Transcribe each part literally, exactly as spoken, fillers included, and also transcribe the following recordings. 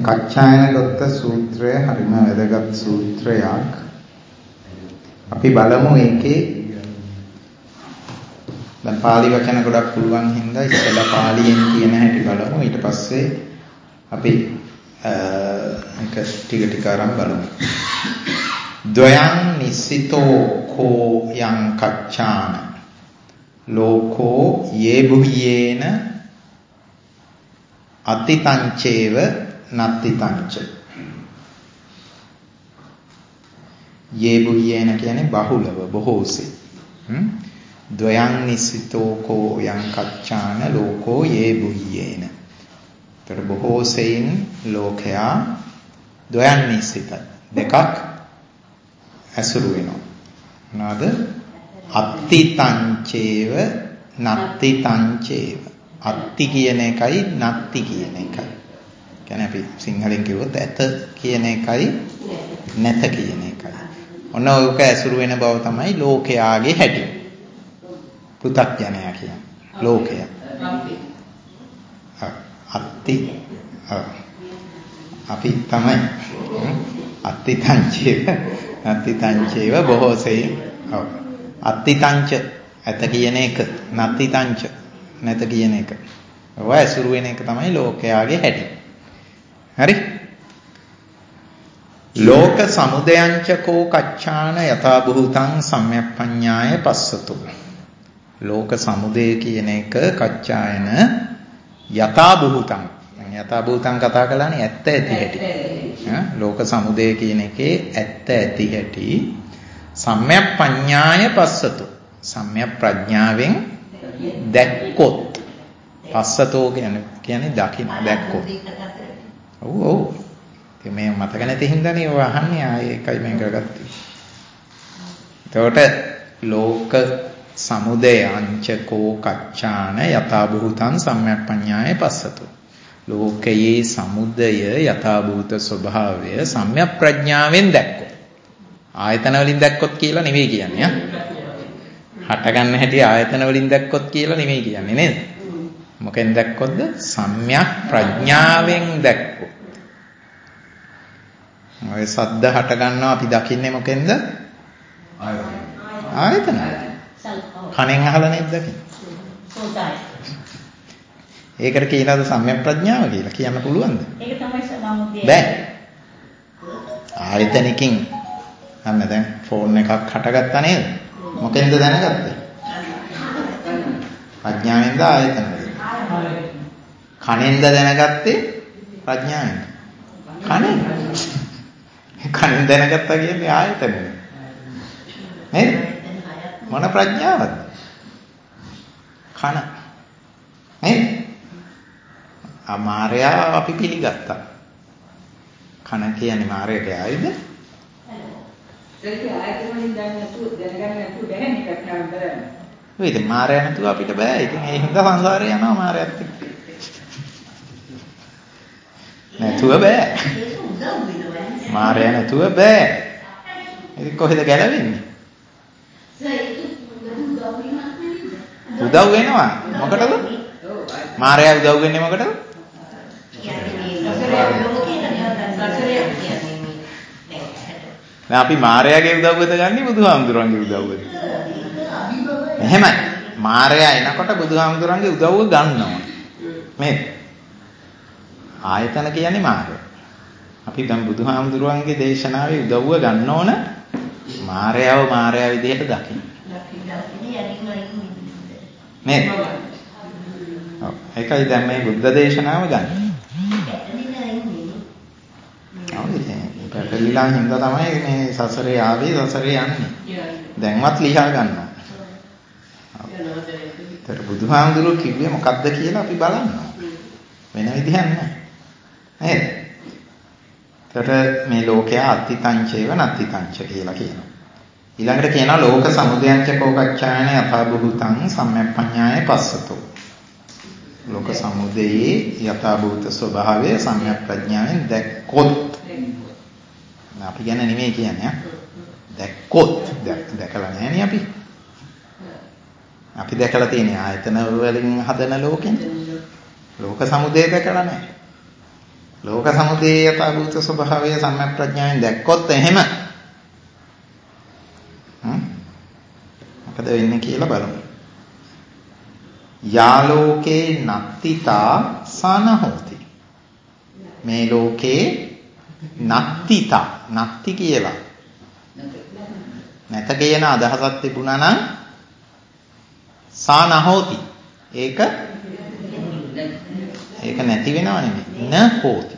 කච්චායනගත සූත්‍රය හරිම වැදගත් සූත්‍රයක්. අපි බලමු ඒකේ දැන් පාලි වචන ගොඩක් පුළුවන් හින්දා ඉස්සෙල්ලා පාලියෙන් කියන හැටි බලමු. ඊට පස්සේ අපි ඒක ටික ටික අරන් බලමු. ද්වයං නිසිතෝ කෝ යං කච්චාන ලෝකෝ යේබුයේන අතිතංචේව නත්තිතංච. යේබුයේන කියන්නේ බහුලව බොහෝසේ. ද්වයං නිසිතෝ කෝ යං කච්චාන ලෝකෝ යේබුයේන. ඒතර බොහෝසෙයින් ලෝකයා ද්වයං නිසිත දෙකක් ඇසුරු වෙනවා. මොනවාද? අත්තිතංචේව නත්තිතංචේව. අත්ති කියන එකයි නත්ති කියන එකයි. කියන්නේ අපි සිංහලෙන් කිව්වොත් ඇත කියන එකයි නැත කියන එකයි. ඔන්න ඔයක ඇසුරු වෙන බව තමයි ලෝකයාගේ හැටි. පෘථග්ජනයා කියන්නේ ලෝකය. අත්ති අපි තමයි අත්තිතංචේව නත්තිතංචේව බොහෝසෙයින්. ඔව්. අත්තිතංච ඇත කියන එක නත්තිතංච නැත කියන එක. ඔය ඇසුරු වෙන එක තමයි ලෝකයාගේ හැටි. හරි? ලෝක සමුදයංච කෝ කච්චාන යථා භූතං සම්‍යක්පඤ්ඤාය පස්සතු. ලෝක සමුදය කියන එක කච්චායන යථා භූතං. යථා භූතං කතා කළානේ ඇත්ත ඇති හැටි. ලෝක සමුදය කියන එකේ ඇත්ත ඇති හැටි සම්‍යක්පඤ්ඤාය පස්සතු. සම්‍යක් ප්‍රඥාවෙන් දැක්කොත්. පස්සතෝ කියන්නේ කියන්නේ දකින්න දැක්කොත්. ඔව් ඔව්. ඒ මේ මතක නැති හින්දානේ ඔය අහන්නේ ආයේ එකයි මම කරගත්තේ. එතකොට ලෝක සමුදය අංචකෝ කච්චාන යථා භූතං සම්‍යක්පඤ්ඤාය පස්සතු. ලෝකයේ සමුදය යථා භූත ස්වභාවය සම්‍යක් ප්‍රඥාවෙන් දැක්කොත්. ආයතන වලින් දැක්කොත් කියලා නෙවෙයි කියන්නේ ආ. හට ගන්න හැටි ආයතන වලින් දැක්කොත් කියලා නෙවෙයි කියන්නේ නේද? මොකෙන් දැක්කොත්ද? සම්‍යක් ප්‍රඥාවෙන් දැක්කොත්. ඔය සද්ද හට ගන්නවා අපි දකින්නේ මොකෙන්ද? ආයතන. කණෙන් අහලා නේද දකින්නේ? ඒකට කියලාද සම්‍යක් ප්‍රඥාව කියලා කියන්න පුළුවන්ද? ඒක තමයි සමුදය. බෑ. ආයතනකින් අන්න දැන් ෆෝන් එකක් හටගත්තා නේද? මොකෙන්ද දැනගත්තේ? ප්‍රඥාවෙන්ද ආයතනෙන්ද? කනෙන්ද දැනගත්තේ? ප්‍රඥාවෙන්ද? කනෙන්. කනෙන් දැනගත්තා කියන්නේ ආයතනෙ. නේද? මොන ප්‍රඥාවද? කන. නේද? මාරයා අපි පිළිගත්තා. කන කියන්නේ මාරයට ආයිද? ඒක ආයතන වලින් දැන් නැතුව දැනගන්න නැතුව බැහැනේ කතාව කරන්නේ. ඔය ඉතින් මාරයා නැතුව අපිට බෑ. ඉතින් ඒ හින්දා සංසාරේ යනවා මාරයාත් එක්ක. නැතුව බෑ. මාරයා නැතුව බෑ. ඉතින් කොහෙද ගැලවෙන්නේ? උදව් වෙනවා. මොකටද? මාරයා උදව් වෙන්නේ මොකටද? දැන් අපි මාරයාගේ උදව්වද ගන්නේ බුදුහාමුදුරන්ගේ උදව්වද? එහෙමයි. මාරයා එනකොට බුදුහාමුදුරන්ගේ උදව්ව ගන්නවා. නේද? ආයතන කියන්නේ මාරයා. අපි දැන් බුදුහාමුදුරන්ගේ දේශනාවේ උදව්ව ගන්න ඕන මාරයාව මාරයා විදිහට දකින්න. නේද? ඔව්. ඒකයි දැන් මේ බුද්ධ දේශනාව ගන්න. පැටලිලා හින්දා තමයි මේ සසරේ ආවේ සසරේ යන්නේ. දැන්වත් ලියා ගන්නවා. ඒතර බුදුහාමුදුරුවෝ කිව්වේ මොකක්ද කියලා අපි බලනවා. වෙන විදිහක් නැහැ. නේද? ඒතර මේ ලෝකයා අත්තිතංචේව නත්තිතංච කියලා කියනවා. ඊළඟට කියනවා ලෝක සමුදයංච කෝකච්ඡායන යථා භූතං සම්‍යක්පඤ්ඤාය පස්සතෝ. ලෝක සමුදයේ යථා භූත ස්වභාවය සම්‍යක් ප්‍රඥාවෙන් දැක්කොත්. අපි කියන්නේ නෙමෙයි කියන්නේ. දැක්කොත් දැකලා නැහැනේ අපි. අපි දැකලා තියෙන ආයතන වලින් හදන ලෝකෙනේ. ලෝක සමුදය දැකලා නැහැ. ලෝක සමුදය යථාභූත ස්වභාවය සම්‍යක් ප්‍රඥාවෙන් දැක්කොත් එහෙම මොකද වෙන්නේ කියලා බලමු. යා ලෝකේ නත්තිතා සාන හෝති. මේ ලෝකේ නත්තිතා නත්ති කියලා නැත කියන අදහසක් තිබුණා නම් සාන හෝති. ඒක ඒක නැති වෙනව නෙමෙයි. න හෝති.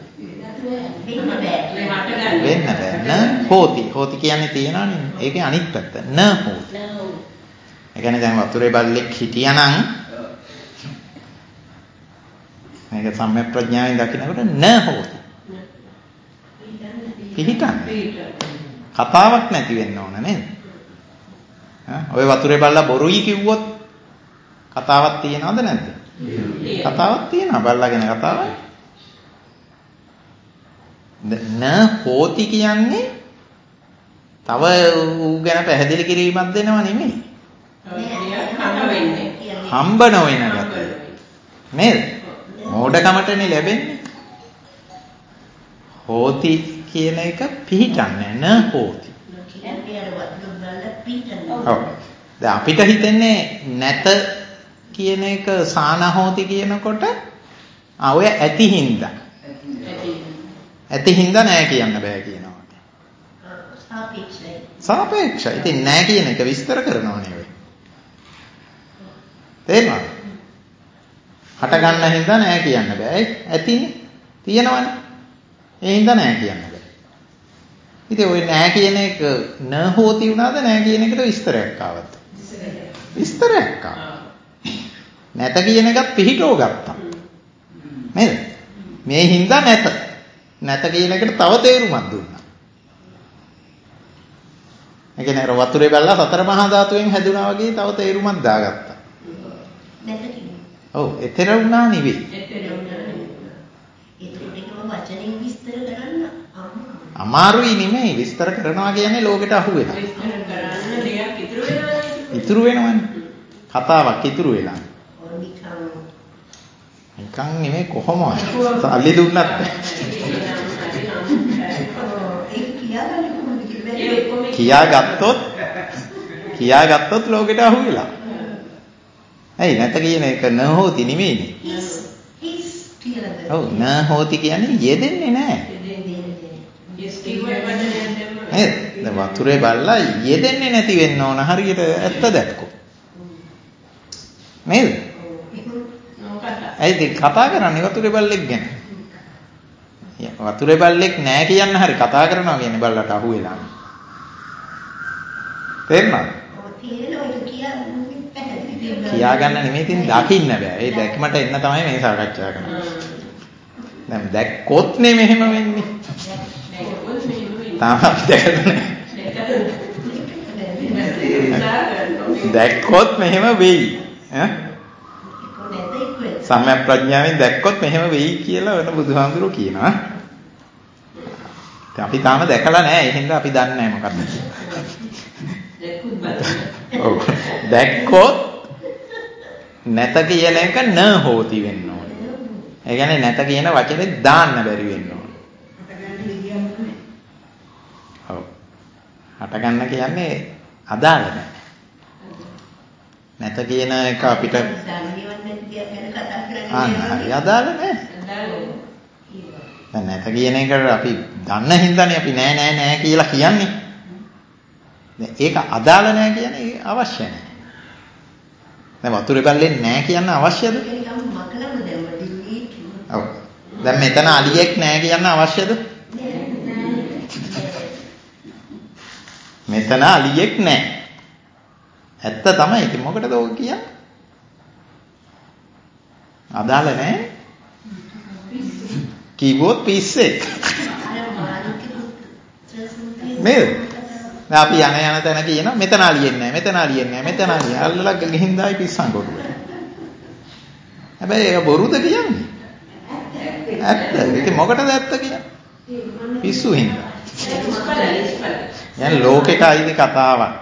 වෙන්න බෑ. න හෝති. හෝති කියන්නේ තියනවනේ. ඒකේ අනිත් පැත්ත. න හෝති. ඒ කියන්නේ දැන් වතුරේ බල්ලෙක් හිටියානම් මේක සම්‍යක් ප්‍රඥාවෙන් දකිනකොට න හෝති. පිහිටන්නේ. කතාවක් නැති වෙන්න ඕන නේද? හා ඔය වතුරේ බල්ලා බොරුයි කිව්වොත් කතාවක් තියනවද නැද්ද? කතාවක් තියෙනවා. බල්ලාගෙන කතාවක්. න හෝති කියන්නේ තව ඌ ගැන පැහැදිලි කිරීමක් දෙනව නෙමෙයි. හම්බ නොවන ගතිය. නේද? මෝඩකමටනේ ලැබෙන්නේ. හෝති කියන එක පිහිටන්නේ න හෝති. ඔව්. දැන් අපිට හිතෙන්නේ නැත කියන එක සාන හෝති කියනකොට ආ ඔය ඇති හින්දා. ඇති හින්දා නෑ කියන්න බෑ කියනවා. සාපේක්ෂයි. සාපේක්ෂයි. ඉතින් නෑ කියන එක විස්තර කරනවනේ ඔය. තේරෙනවද? හට ගන්න හින්දා නෑ කියන්න බෑ. ඇතිනේ. තියෙනවනේ. ඒ හින්දා නෑ කියන්න බෑ. ඉතින් ඔය නෑ කියන එක න හෝති වුණාද නෑ කියන එකට විස්තරයක් ආවද? විස්තරයක් ආවා. නැත කියන එකත් පිහිටෝ ගත්තා. නේද? මේ හින්දා නැත. නැත කියන එකට තව තේරුමක් දුන්නා. ඒ කියන්නේ අර වතුරේ බැලලා සතර මහා ධාතුවෙන් හැදුනා වගේ තව තේරුමක් දාගත්තා. නැත කියන්නේ. ඔව්, එතර වුණා නෙවෙයි. එතර වුණා නෙවෙයි. ඒකට වචනෙන් විස්තර කරන්න අමාරුයි නෙමෙයි. විස්තර කරනවා කියන්නේ ලෝකෙට අහු වෙනවා. විස්තර කරන්න දෙයක් ඉතුරු වෙනවනේ. ඉතුරු වෙනවනේ. කතාවක් ඉතුරු වෙලා. නිකන් නෙමෙයි කොහොමද? සල්ලි දුන්නත් කියා ගත්තොත් කියා ගත්තොත් ලෝකෙට අහු වෙලා. ඇයි නැත කියන එක න හෝති නෙමෙයිනේ. ඔව් න හෝති කියන්නේ යෙදෙන්නේ නැහැ. නේද? දැන් වතුරේ බල්ලා යෙදෙන්නේ නැති වෙන්න ඕන හරියට ඇත්ත දැක්කොත්. නේද? ඇයිද කතා කරන්නේ වතුරේ බල්ලෙක් ගැන? වතුරේ බල්ලෙක් නෑ කියන්න හරි කතා කරනවා කියන්නේ බල්ලට අහු වෙලා. තේරුණාද? කියා ගන්න නෙමෙයි තින් දකින්න බෑ. ඒ දැක්මට එන්න තමයි මේ සාකච්ඡා කරන්නේ. දැන් දැක්කොත් නේ මෙහෙම වෙන්නේ. තාම දැකලා දැක්කොත් මෙහෙම වෙයි. ඈ සම්‍යක් ප්‍රඥාවෙන් දැක්කොත් මෙහෙම වෙයි කියලා වෙන බුදුහාමුදුරුවෝ කියනවා. ඉතින් අපි තාම දැකලා නැහැ. ඒ හින්දා අපි දන්නේ නැහැ මොකක්ද කියලා. දැක්කුත් බලන්න. ඔව්. දැක්කොත් නැත කියන එක න හෝති වෙන්න ඕනේ. ඒ කියන්නේ නැත කියන වචනේ දාන්න බැරි වෙන්න ඕනේ. ඔව්. හට ගන්න කියන්නේ අදාළ නැහැ. නැත කියන එක අපිට ආ අදාළ නැහැ. දැන් නැත කියන එකට අපි දන්න හින්දානේ අපි නෑ නෑ නෑ කියලා කියන්නේ. දැන් ඒක අදාළ නැහැ කියන්නේ අවශ්‍ය නැහැ. දැන් වතුරේ බල්ලෙන් නෑ කියන්න අවශ්‍යද? ඔව්. දැන් මෙතන අලියෙක් නෑ කියන්න අවශ්‍යද? මෙතන අලියෙක් නෑ. ඇත්ත තමයි. ඉතින් මොකටද ඔක කියන්නේ? අදාළ නැහැ. කිව්වොත් පිස්සෙක්. නේද? දැන් අපි යන යන තැන කියනවා මෙතන අලියෙන්නේ නැහැ. මෙතන අලියෙන්නේ නැහැ. මෙතන අලිය. අල්ලලා ගිහින් දායි පිස්සන් කොටුවට. හැබැයි ඒක බොරුද කියන්නේ? ඇත්ත. ඒක මොකටද ඇත්ත කියන්නේ? පිස්සු හින්දා. යන් ලෝකෙට අයිති කතාවක්.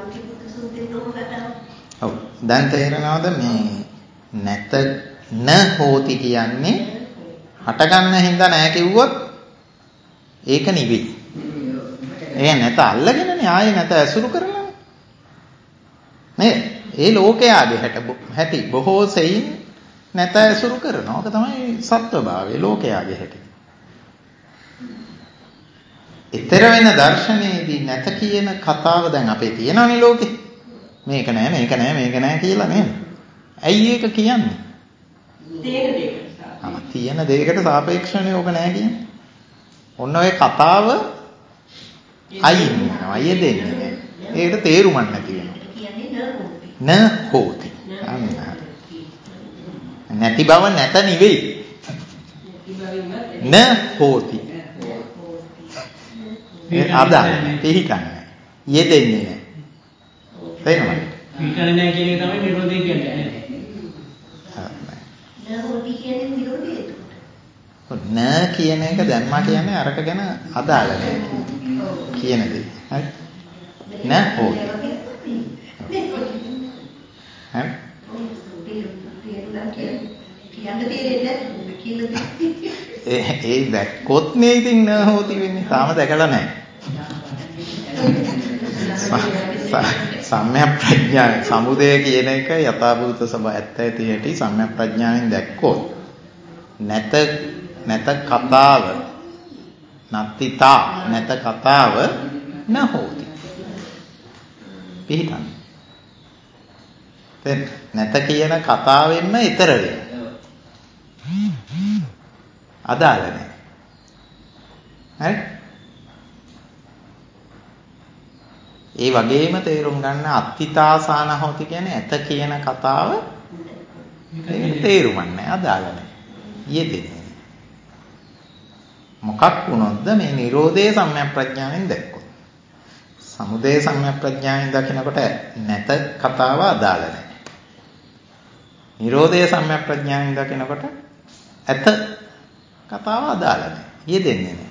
ඔව්. දැන් තේරෙනවද මේ නැත න හෝති කියන්නේ හටගන්න හින්දා නැහැ කිව්වොත් ඒක නිවෙයි. ඒ නැත අල්ලගෙනනේ ආයේ නැත ඇසුරු කරනනේ. නේද? ඒ ලෝකයාගේ හැට හැටි බොහෝ සෙයින් නැත ඇසුරු කරනවා. ඒක තමයි සත්වභාවය ලෝකයාගේ හැටි. ඊතර වෙන දර්ශනයේදී නැත කියන කතාව දැන් අපේ තියෙනවනේ ලෝකේ. මේක නෑ මේක නෑ මේක නෑ කියලා නේද? ඇයි ඒක කියන්නේ? දෙයක දෙයකට සාපේක්ෂව. තියෙන දෙයකට සාපේක්ෂවනේ ඕක නෑ කියන්නේ. ඔන්න ඔය කතාව අයින් වෙනවා. අයිය දෙන්නේ නෑ. ඒකට තේරුමක් නැති වෙනවා. න හෝති. නැති බව නැත නෙවෙයි. න හෝති. ඒ අදාළ පිළිකන්නේ. යෙදෙන්නේ නෑ. තේරුණාද? පිළිකන්නේ නෑ කියන එක තමයි නිරෝධය කියන්නේ. න හෝති කියන්නේ නිරෝධය. න කියන එක දැම්මා කියන්නේ අරක ගැන අදාළ නෑ කියන දේ. හරි? න හෝති. හරි? ඒ ඒ දැක්කොත් නේ ඉතින් න හෝති වෙන්නේ. තාම දැකලා නැහැ. සම්‍යක් ප්‍රඥා සමුදය කියන එක යථාභූත සබ ඇත්ත ඇති හැටි සම්‍යක් ප්‍රඥාවෙන් දැක්කොත් නැත නැත කතාව නත්තිතා නැත කතාව න හෝති. පිළිගන්න. දැන් නැත කියන කතාවෙන්ම ඊතර වෙනවා. අදාළ නැහැ. හරි? ඒ වගේම තේරුම් ගන්න අත්තිතාසාන හොති කියන්නේ ඇත කියන කතාව ඒකට තේරුමක් නැහැ. අදාළ නැහැ. යෙදෙන්නේ. මොකක් වුණොත්ද මේ Nirodhe සම්‍යක් ප්‍රඥාවෙන් දැක්කොත්. සමුදය සම්‍යක් ප්‍රඥාවෙන් දකිනකොට නැත කතාව අදාළ නැහැ. Nirodhe සම්‍යක් ප්‍රඥාවෙන් දකිනකොට ඇත කතාව අදාළ නැහැ. යෙදෙන්නේ නැහැ.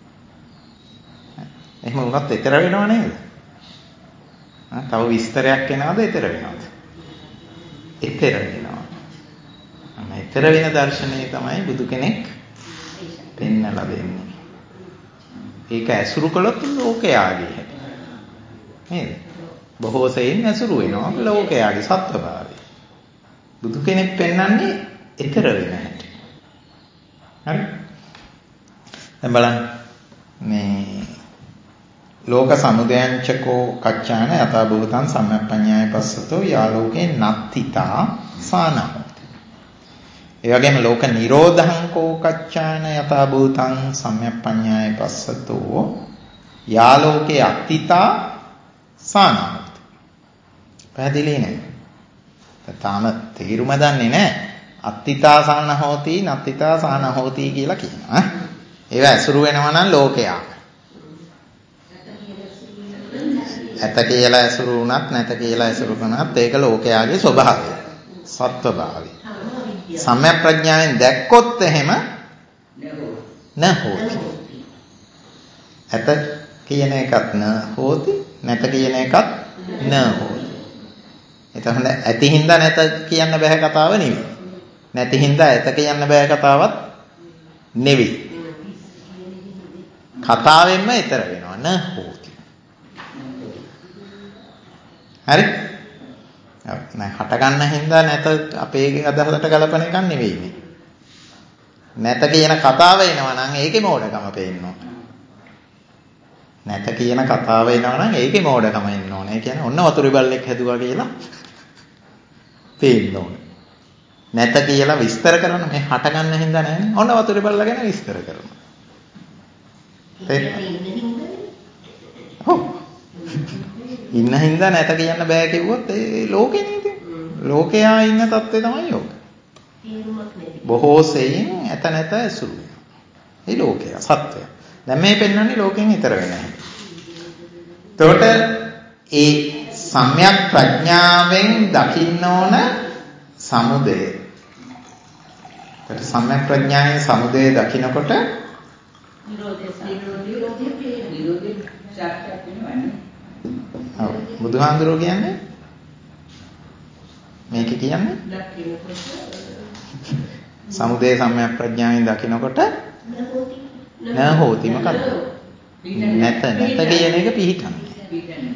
එහෙම වුණත් ඊතර වෙනව නේද? තව විස්තරයක් එනවද ඊතර වෙනවද? ඊතර වෙනවා. අන්න ඊතර වෙන දර්ශනය තමයි බුදු කෙනෙක් පෙන්නලා දෙන්නේ. ඒක ඇසුරු කළොත් ලෝකයාගේ හැටි. නේද? බොහෝ සෙයින් ඇසුරු වෙනවා ලෝකයාගේ සත්‍යභාවය. බුදු කෙනෙක් පෙන්වන්නේ ඊතර වෙන හැටි. හරි? දැන් බලන්න මේ ලෝක සමුදයංචකෝ කච්චාන යථා භූතං සම්මප්පඤ්ඤාය පස්සතෝ යාලෝකේ නත්තිතා සානහෝති. ඒ වගේම ලෝක නිරෝධං කෝ කච්චාන යථා භූතං සම්මප්පඤ්ඤාය පස්සතෝ යාලෝකේ අත්තිතා සානහෝති. පැහැදිලි නේද? තාම තේරුම දන්නේ නැහැ. අත්තිතා සානහෝති නත්තිතා සානහෝති කියලා කියනවා. ඒව ඇසුරු වෙනවා නම් ලෝකයා ඇත කියලා ඇසුරු වුණත් නැත කියලා ඇසුරු කරනත් ඒක ලෝකයාගේ ස්වභාවය. සත්වභාවය. සම්‍යක් ප්‍රඥාවෙන් දැක්කොත් එහෙම න හෝති. ඇත කියන එකත් න හෝති නැත කියන එකත් න හෝති. එතකොට ඇති හින්දා නැත කියන්න බෑ කතාව නෙවෙයි. නැති හින්දා ඇත කියන්න බෑ කතාවක් නෙවෙයි. කතාවෙන්ම ඊතර වෙනවා න හෝති. හරි? නෑ හට ගන්න හින්දා නැත අපේ අදහසට ගලපන එකක් නෙවෙයි මේ. නැත කියන කතාව එනවා නම් ඒකේ මෝඩකම පේනවා. නැත කියන කතාව එනවා නම් ඒකේ මෝඩකම එන්න ඕනේ. ඒ කියන්නේ ඔන්න වතුරේ බල්ලෙක් හැදුවා කියලා පේන්න ඕනේ. නැත කියලා විස්තර කරන මේ හට ගන්න හින්දා නෑනේ. ඔන්න වතුරේ බල්ලා ගැන විස්තර කරනවා. ඉන්න හින්දා නැත කියන්න බෑ කිව්වොත් ඒ ලෝකේ නේද? ලෝකයා ඉන්න තත්ත්වය තමයි යෝග. බොහෝ සෙයින් ඇත නැත ඇසුරු වෙනවා. ඒ ලෝකයා සත්‍යය. දැන් මේ පෙන්වන්නේ ලෝකෙන් ඈතර වෙන හැටි. එතකොට ඒ සම්‍යක් ප්‍රඥාවෙන් දකින්න ඕන සමුදය. එතකොට සම්‍යක් ප්‍රඥාවෙන් සමුදය දකිනකොට නිරෝධය නිරෝධය නිරෝධය සාක්ෂාත් වෙනවනේ. ඔව් බුදුහාඳුරෝ කියන්නේ මේක කියන්නේ සමුදය සම්‍යක් ප්‍රඥාවෙන් දකිනකොට න හෝති මොකද්ද? නැත නැත කියන එක පිහිටන්නේ.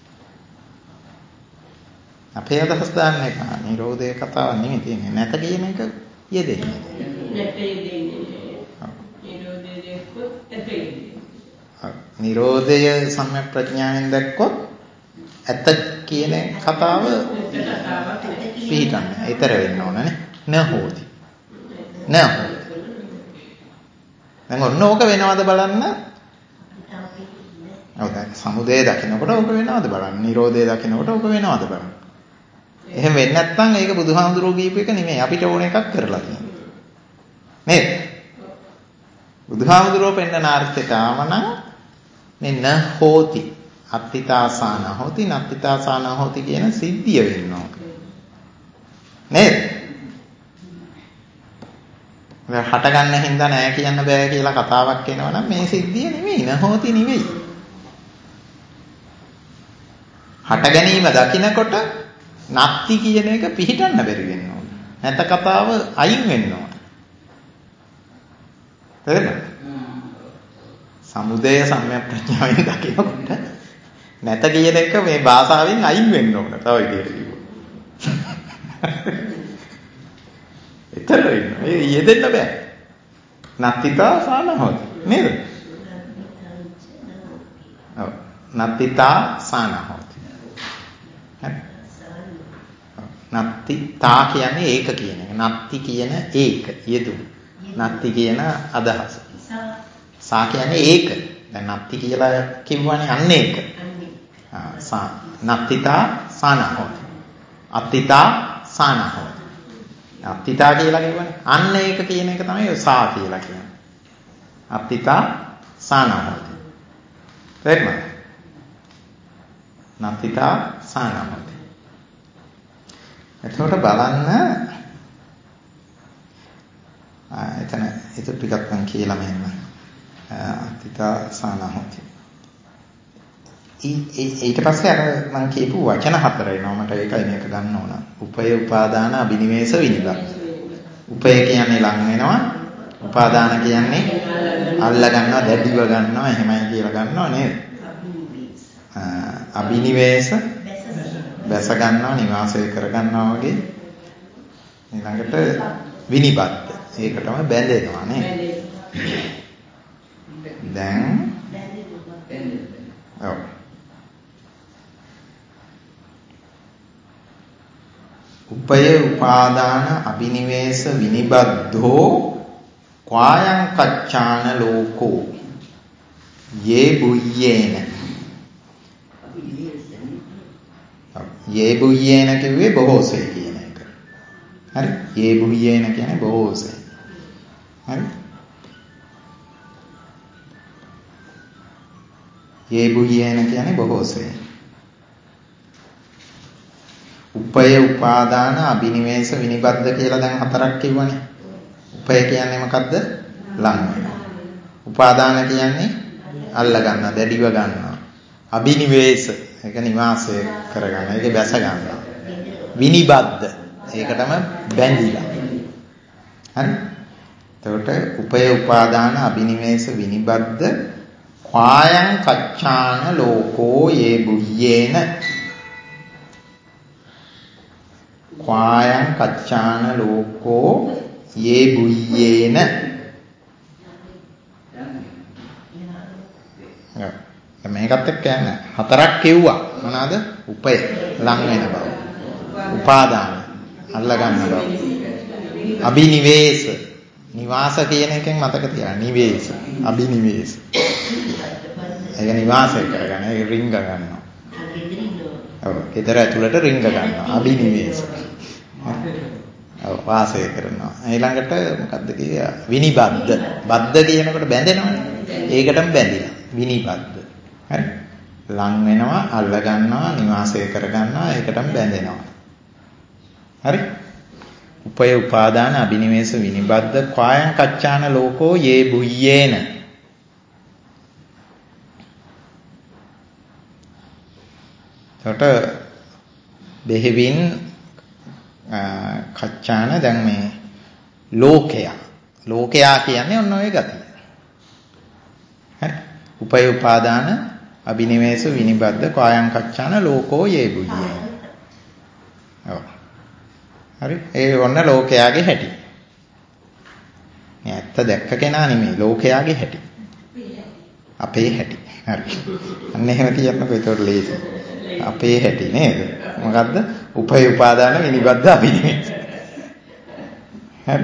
අපේ අදහස් දාන්න එපා. නිරෝධයේ කතාවක් නෙමෙයි තියෙන්නේ. නැත කියන එක යෙදෙන්නේ. නැත යෙදෙන්නේ. නිරෝධයේ දැක්කොත් ඇත යෙදෙන්නේ. නිරෝධය සම්‍යක් ප්‍රඥාවෙන් දැක්කොත් ඇත කියන කතාව පිහිටන්නේ. ඊතර වෙන්න ඕනනේ. න හෝති. න හෝති. දැන් ඔන්න ඕක වෙනවද බලන්න. ඔව් දැන් සමුදය දකින්නකොට ඕක වෙනවද බලන්න. නිරෝධය දකින්නකොට ඕක වෙනවද බලන්න. එහෙම වෙන්නේ නැත්නම් ඒක බුදුහාමුදුරුවෝ කියපු එක නෙමෙයි අපිට ඕන එකක් කරලා තියෙන්නේ. නේද? බුදුහාමුදුරුවෝ පෙන්නන අර්ථයට ආවනම් මේ න හෝති අත්තිතාසාන හෝති නත්තිතාසාන හෝති කියන සිද්ධිය වෙන්න ඕන. නේද? මේ හට ගන්න හින්දා නෑ කියන්න බෑ කියලා කතාවක් එනවනම් මේ සිද්ධිය නෙමෙයි න හෝති නෙමෙයි. හට ගැනීම දකිනකොට නත්ති කියන එක පිහිටන්න බැරි වෙන්න ඕන. නැත කතාව අයින් වෙන්න ඕන. තේරෙනවද? සමුදය සම්‍යක් ප්‍රඥාවෙන් දකිනකොට නැත කියන එක මේ භාෂාවෙන් අයින් වෙන්න ඕන. තව විදිහට කිව්වොත්. ඒතර ඉන්න. ඒ යෙදෙන්න බෑ. නත්තිතා සානහොති. නේද? ඔව්. නත්තිතා සානහොති. හරි. නත්ති තා කියන්නේ ඒක කියන එක. නත්ති කියන ඒක යෙදුම. නත්ති කියන අදහස. සා කියන්නේ ඒක. දැන් නත්ති කියලා කිව්වනේ අන්න ඒක. ආ සා නත්තිතා සානහෝති. අත්තිතා සානහෝති. අත්තිතා කියලා කිව්වනේ. අන්න ඒක කියන එක තමයි සා කියලා කියන්නේ. අත්තිතා සානහෝති. තේරුණාද? නත්තිතා සානහෝති. එතකොට බලන්න ආ එතන ඒක ටිකක් මම කියලා මෙන්න අත්තිතා සානහෝති. ඊට පස්සේ අර මම කියපු වචන හතර එනවා මට ඒකයි මේක ගන්න ඕන. උපය උපාදාන අබිනිවේෂ විනිබද්ද. උපය කියන්නේ ලං වෙනවා. උපාදාන කියන්නේ අල්ල ගන්නවා, දැඩිව ගන්නවා, එහෙමයි කියලා ගන්නවා නේද? අබිනිවේෂ බැස ගන්නවා, නිවාසය කර ගන්නවා වගේ. ඊළඟට විනිබද්ද. ඒකටම බැඳෙනවා නේද? දැන් ඔව්. උපය උපාදාන අබිනිවේෂ විනිබද්ධෝ ක්වායං කච්චාන ලෝකෝ යේ බුය්‍යේන. යේ බුය්‍යේන කිව්වේ බොහෝසේ කියන එක. හරි? යේ බුය්‍යේන කියන්නේ බොහෝසේ. හරි? යේ බුය්‍යේන කියන්නේ බොහෝසේ. උපය උපාදාන අබිනිවේෂ විනිබද්ද කියලා දැන් හතරක් කිව්වනේ. උපය කියන්නේ මොකද්ද? ලං වෙනවා. උපාදාන කියන්නේ අල්ල ගන්නවා, දැඩිව ගන්නවා. අබිනිවේෂ ඒක නිවාසය කරගන්න. ඒක බැස ගන්නවා. විනිබද්ද ඒකටම බැඳිලා. හරි? එතකොට උපය උපාදාන අබිනිවේෂ විනිබද්ද ක්වායං කච්චාන ලෝකෝ යේ බුය්‍යේන. ක්වායං කච්චාන ලෝකෝ යේ බුය්‍යේන. මේකත් එක්ක යන්න හතරක් කිව්වා. මොනවාද? උපය ලං වෙන බව, උපාදාන අල්ල ගන්න බව, අබිනිවේෂ නිවාස කියන එකෙන් මතක තියාගන්න. නිවේෂ අබිනිවේෂ ඒක නිවාසය කරගන්න. ඒක රිංග ගන්නවා. ඔව් ගෙදර ඇතුළට රිංග ගන්නවා. අබිනිවේෂ ඔව් වාසය කරනවා. ඊළඟට මොකද්ද කියේ? විනිබද්ද. බද්ද කියනකොට බැඳෙනවනේ. ඒකටම බැඳිලා. විනිබද්ද. හරි? ලං වෙනවා, අල්ල ගන්නවා, නිවාසය කර ගන්නවා, ඒකටම බැඳෙනවා. හරි? උපය උපාදාන අබිනිවේෂ විනිබද්ද ක්වායං කච්චාන ලෝකෝ යේ බුය්‍යේන. එතකොට බෙහෙවින් කච්චාන දැන් මේ ලෝකයා. ලෝකයා කියන්නේ ඔන්න ඔය ගතිය. හරි. උපය උපාදාන අබිනිවේෂ විනිබද්ද කායං කච්චාන ලෝකෝ යේ බුද්ධිය. ඔව්. හරි. ඒ ඔන්න ලෝකයාගේ හැටි. මේ ඇත්ත දැක්ක කෙනා නෙමෙයි ලෝකයාගේ හැටි. අපේ හැටි. හරි. අන්න එහෙම කියන්නකො ඒතකොට ලේසි. අපේ හැටි නේද? මොකද්ද? උපය උපාදාන විනිබද්ද අබිනිවේෂ. හරි.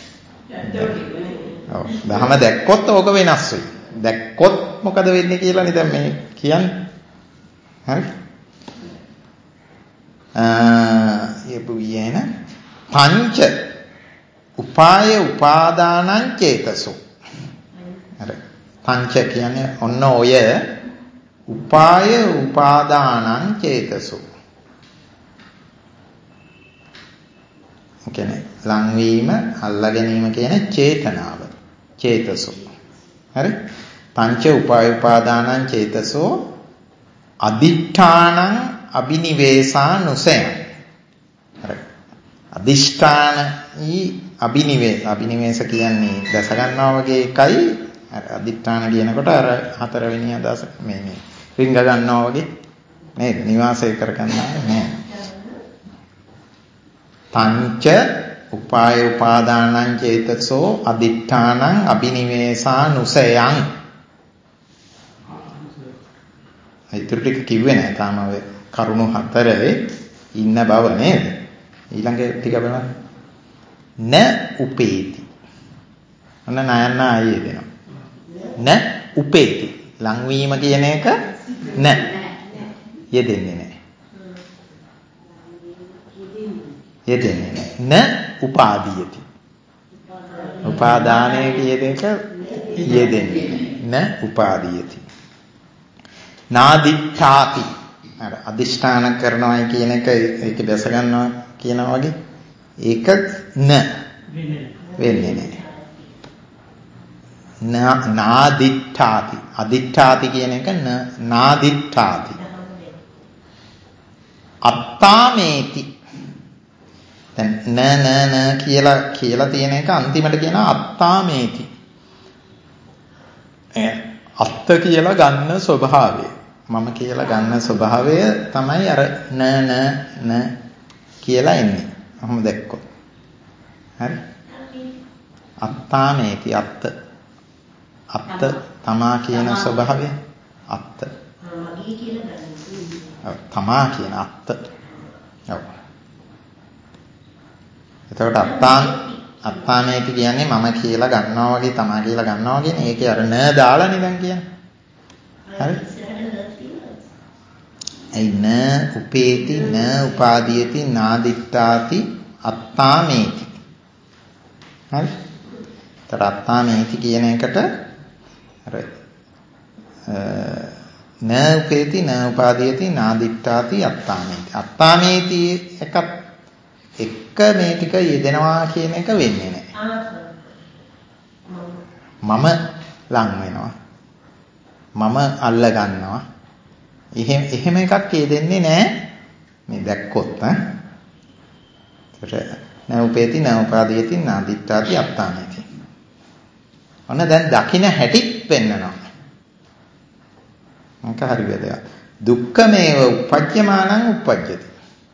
ඔව්. දහම දැක්කොත් ඕක වෙනස් වෙයි. දැක්කොත් මොකද වෙන්නේ කියලානේ දැන් මේ කියන්නේ. හරි. ආ යෙබුයේන පංච උපාය උපාදානං චේතසෝ. හරි. පංච කියන්නේ ඔන්න ඔය උපාය උපාදානං චේතසෝ. කියන්නේ ලංවීම අල්ලා ගැනීම කියන චේතනාව. චේතසෝ. හරි. පංච උපාය උපාදානං චේතසෝ අදිඨානං අබිනිවේසානුසයං. හරි. අදිෂ්ඨාන ඊ අබිනිවේස අබිනිවේස කියන්නේ දැස ගන්නවා වගේ එකයි. අර අදිඨාන කියනකොට අර හතරවෙනි අදහස මේ මේ රිංග ගන්නවා වගේ නේද? නිවාසය කර ගන්නවා නේද? පංච උපාය උපාදානං චේතසෝ අදිඨානං අබිනිවේසානුසයං. ඊටු ටික කිව්වේ නෑ තාම ඔය කරුණු හතරේ ඉන්න බව නේද? ඊළඟ ටික බලන්න. න උපේති. අන්න නයන්න ආයේ දෙනවා. න උපේති. ලංවීම කියන එක න යෙදෙන්නේ නෑ. යෙදෙන්නේ නෑ. න උපාදීයති. උපාදානය කියන එක යෙදෙන්නේ නෑ. න උපාදීයති. නාදිඨාති. අර අදිෂ්ඨාන කරනවායි කියන එක ඒක දැස ගන්නවා කියනවා වගේ ඒක න වෙන්නේ නැහැ. නාදිඨාති. අදිඨාති කියන එක නාදිඨාති. අත්තාමේති. දැන් න න න කියලා කියලා තියෙන එක අන්තිමට කියන අත්තාමේති. අත්ත කියලා ගන්න ස්වභාවය. මම කියලා ගන්න ස්වභාවය තමයි අර න න න කියලා එන්නේ. අහම දැක්කොත්. හරි? අත්තාමේති අත්ත. අත්ත තමා කියන ස්වභාවය අත්ත. මගේ කියලා ගන්න. ඔව් තමා කියන අත්ත. ඔව්. එතකොට අත්තාම අත්තාමේති කියන්නේ මම කියලා ගන්නවා වගේ තමා කියලා ගන්නවා කියන්නේ ඒකේ අර න දාලානේ දැන් කියන්නේ. හරි? ඒ න උපේති න උපාදීයති නාදිත්තාති අත්තාමේති. හරි? තර අත්තාමේති කියන එකට අර න උපේති න උපාදීයති නාදිත්තාති අත්තාමේති. අත්තාමේති එකක් එක මේ ටික යෙදෙනවා කියන එක වෙන්නේ නැහැ. මම ලං වෙනවා. මම අල්ල ගන්නවා. එහෙම එහෙම එකක් යෙදෙන්නේ නැහැ. මේ දැක්කොත් ඈ. ඒකට නෝපේති නෝපාදීයති නාදිත්තාති අත්තාමේති. ඔන්න දැන් දකින්න හැටිත් වෙන්නනවා. මොක හරි වැදගත්. දුක්ඛමේව උපජ්ජමානං උපජ්ජති.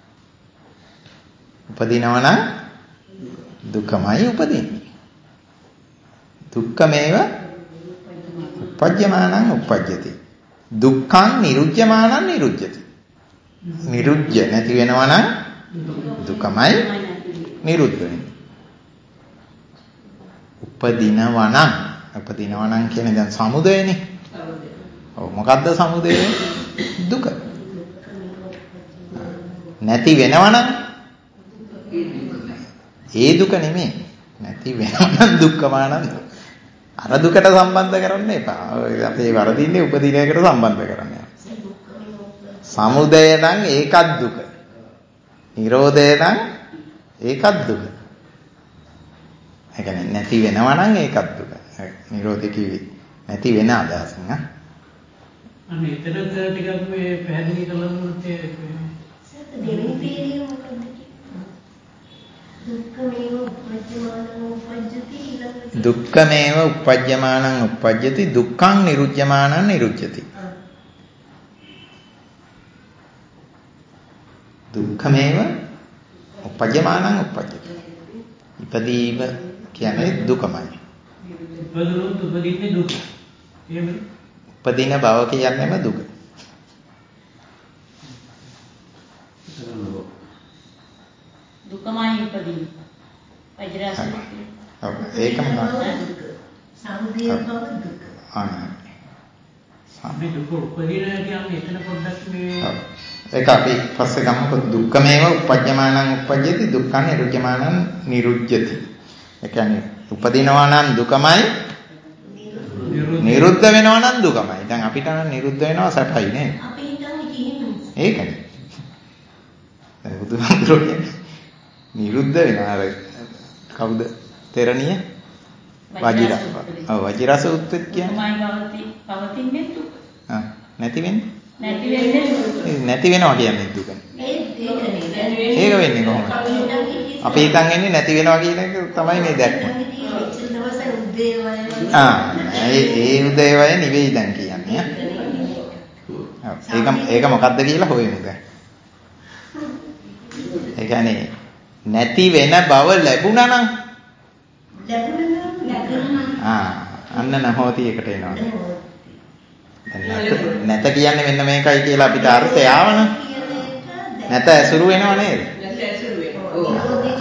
උපදිනවා නම් දුකමයි උපදින්නේ. දුක්ඛමේව උපජ්ජමානං උපජ්ජති. දුක්ඛං නිරුජ්ජමානං නිරුජ්ජති. නිරුජ්ජ නැති වෙනවා නම් දුකමයි නිරුද්ධ වෙන්නේ. උපදිනවා නම් උපදිනවා නම් කියන්නේ දැන් සමුදයනේ. ඔව් මොකද්ද සමුදය? දුක. නැති වෙනවා නම් ඒ දුක නෙමෙයි. නැති වෙනවා නම් දුක්ඛමානං. අර දුකට සම්බන්ධ කරන්න එපා. අපේ වරදින්නේ උපදින එකට සම්බන්ධ කරන්න. සමුදය නම් ඒකත් දුක. නිරෝධය නම් ඒකත් දුක. ඒ කියන්නේ නැති වෙනවා නම් ඒකත් දුක. නිරෝධය කිව්වේ නැති වෙන අදහසින් ආ. අනේ එතන ටිකක් මේ පැහැදිලි කරලා දුන්නොත් දෙවෙනි පීරිය මොකක්ද? දුක්ඛමේව උපජ්ජ දුක්ඛමේව uppajjamanan uppajjati dukkhaං niruජ්ජමානං niruජ්ජති. දුක්ඛමේව uppajjamanan uppajjati. ඉපදීම කියන්නේ දුකමයි. උපදිනුත් උපදින්නේ දුක. එහෙමද? උපදින බව කියන්නේම දුක. දුකමයි උපදින්නේ. වජිරාසන. ඔව් ඒකම තමයි. සමුදය බව දුක. අනේ. මේ දුක උපදින කියන්නේ එතන පොඩ්ඩක් මේ ඒක අපි පස්සේ ගමු. දුක්ඛමේව uppajjamanan uppajjati dukkhaං niruජ්ජමානං niruජ්ජති. ඒ කියන්නේ උපදිනවා නම් දුකමයි නිරුද්ධ වෙනවා නම් දුකමයි. දැන් අපිට නම් නිරුද්ධ වෙනවා සැපයි නේද? අපි හිතන්නේ කිහිමු. ඒකනේ. දැන් බුදුහාමුදුරුවෝ කියන්නේ නිරුද්ධ වෙනවා අර කවුද? තෙරණිය වජිරස. ඔව් වජිරස උත්පත් කියන්නේ දුකමයි පවතින්නේ දුක. ආ නැති වෙන්නේ? නැති වෙන්නේ නැති වෙනවා කියන්නේ දුකනේ. ඒ ඒකනේ. ඒක වෙන්නේ කොහොමද? අපි හිතන් ඉන්නේ නැති වෙනවා කියන එක තමයි මේ දැක්ම. ආ ඒ ඒ උදේවය නෙවෙයි දැන් කියන්නේ. ඒක ඒක මොකද්ද කියලා හොයමු දැන්. ඒ කියන්නේ නැති වෙන බව ලැබුණා නම් ලැබුණා ආ අන්න නැහොති එකට එනවා. නැත කියන්නේ මෙන්න මේකයි කියලා අපිට අර්ථය ආවනම් නැත ඇසුරු වෙනව නේද? නැත ඇසුරු වෙනවා. ඔව්.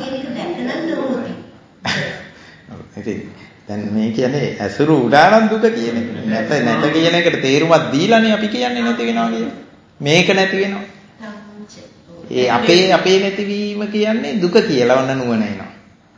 ඉතින් දැන් මේ කියන්නේ ඇසුරු උඩානම් දුක කියන එක. නැත නැත කියන එකට තේරුමක් දීලානේ අපි කියන්නේ නැති වෙනවා කියලා. මේක නැති වෙනවා. ඒ අපේ අපේ නැතිවීම කියන්නේ දුක කියලා ඔන්න නුවණ එනවා.